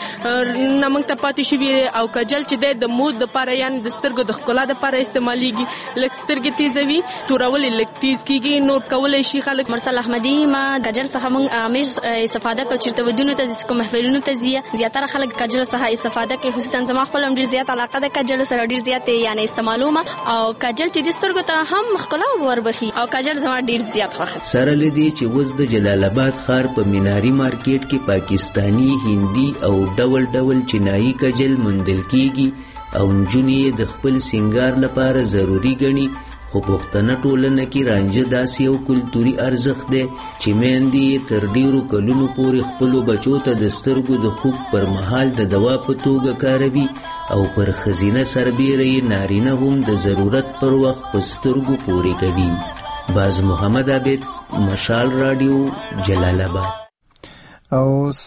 نه موږ ته پاتې شوي او کجل چې دی د مود دپاره یعنې د سترګو د ښکلا دپاره استعمالیږي لږ سترګې تیزوي تورول لږ تیز کیږي نور کولی شي خلک. مرسل احمدي ما کجل څخه موږ همیش استفاده کوو چېرته ودونو ته ځي کوم محفلونو ته ځي زیاتره خلک کجل څخه استفاده کوي خصوصا زما خپل هم ډېر زیات علاقه ده کجل سره ډېر زیات یعنې استعمالوم او کجل چې د سترګو ته هم ښکلا وربخي او کجل زما ډېر زیات خوښ. سره له دې چې اوس د جلال آباد ښار په میناري مارکیټ کې پاکستانی هندي او ډول ډول چینایي کجل موندل کیږي او نجونې د خپل سینګار لپاره ضروری ګڼي خو پښتنه ټولنه کې رانجه داسې یو کلتوري ارزښت دی چې میندې تر ډیرو کلونو پورې خپلو بچو ته د سترګو د خوب پر مهال د دوا په توګه کاروي او پر ښځینه سربیره یې نارینه هم د ضرورت پر وخت په سترګو پورې کوي. باز محمد عابد مشال رادیو جلال آباد. او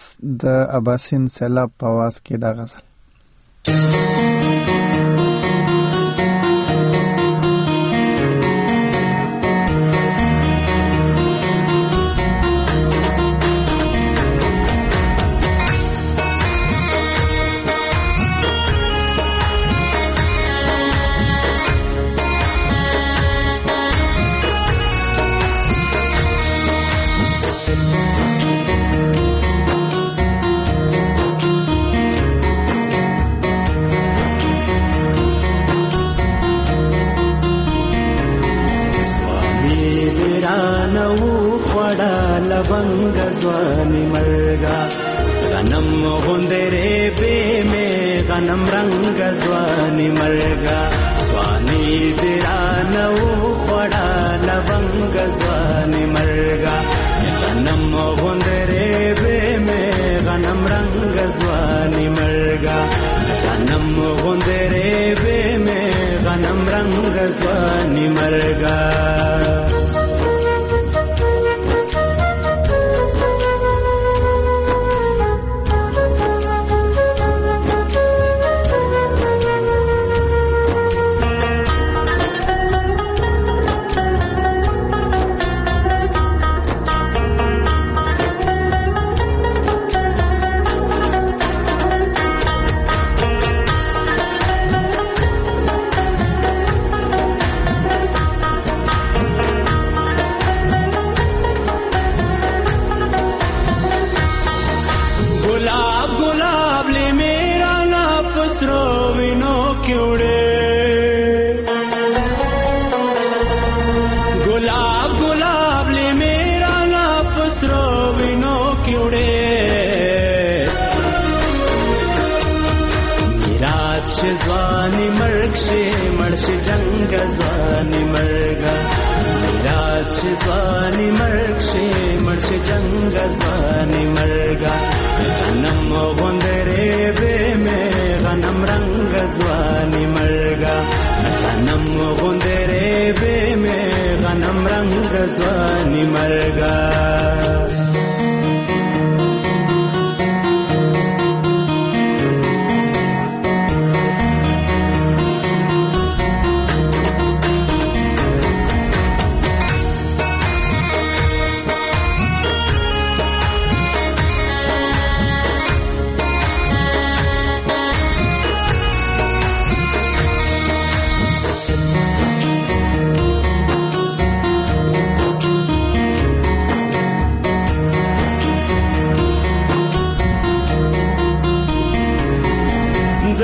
د اباسین سیلاب په आवाज کې دا غزل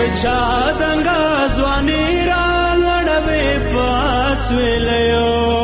چا دنګا ځواني را لړوي پاس ویلو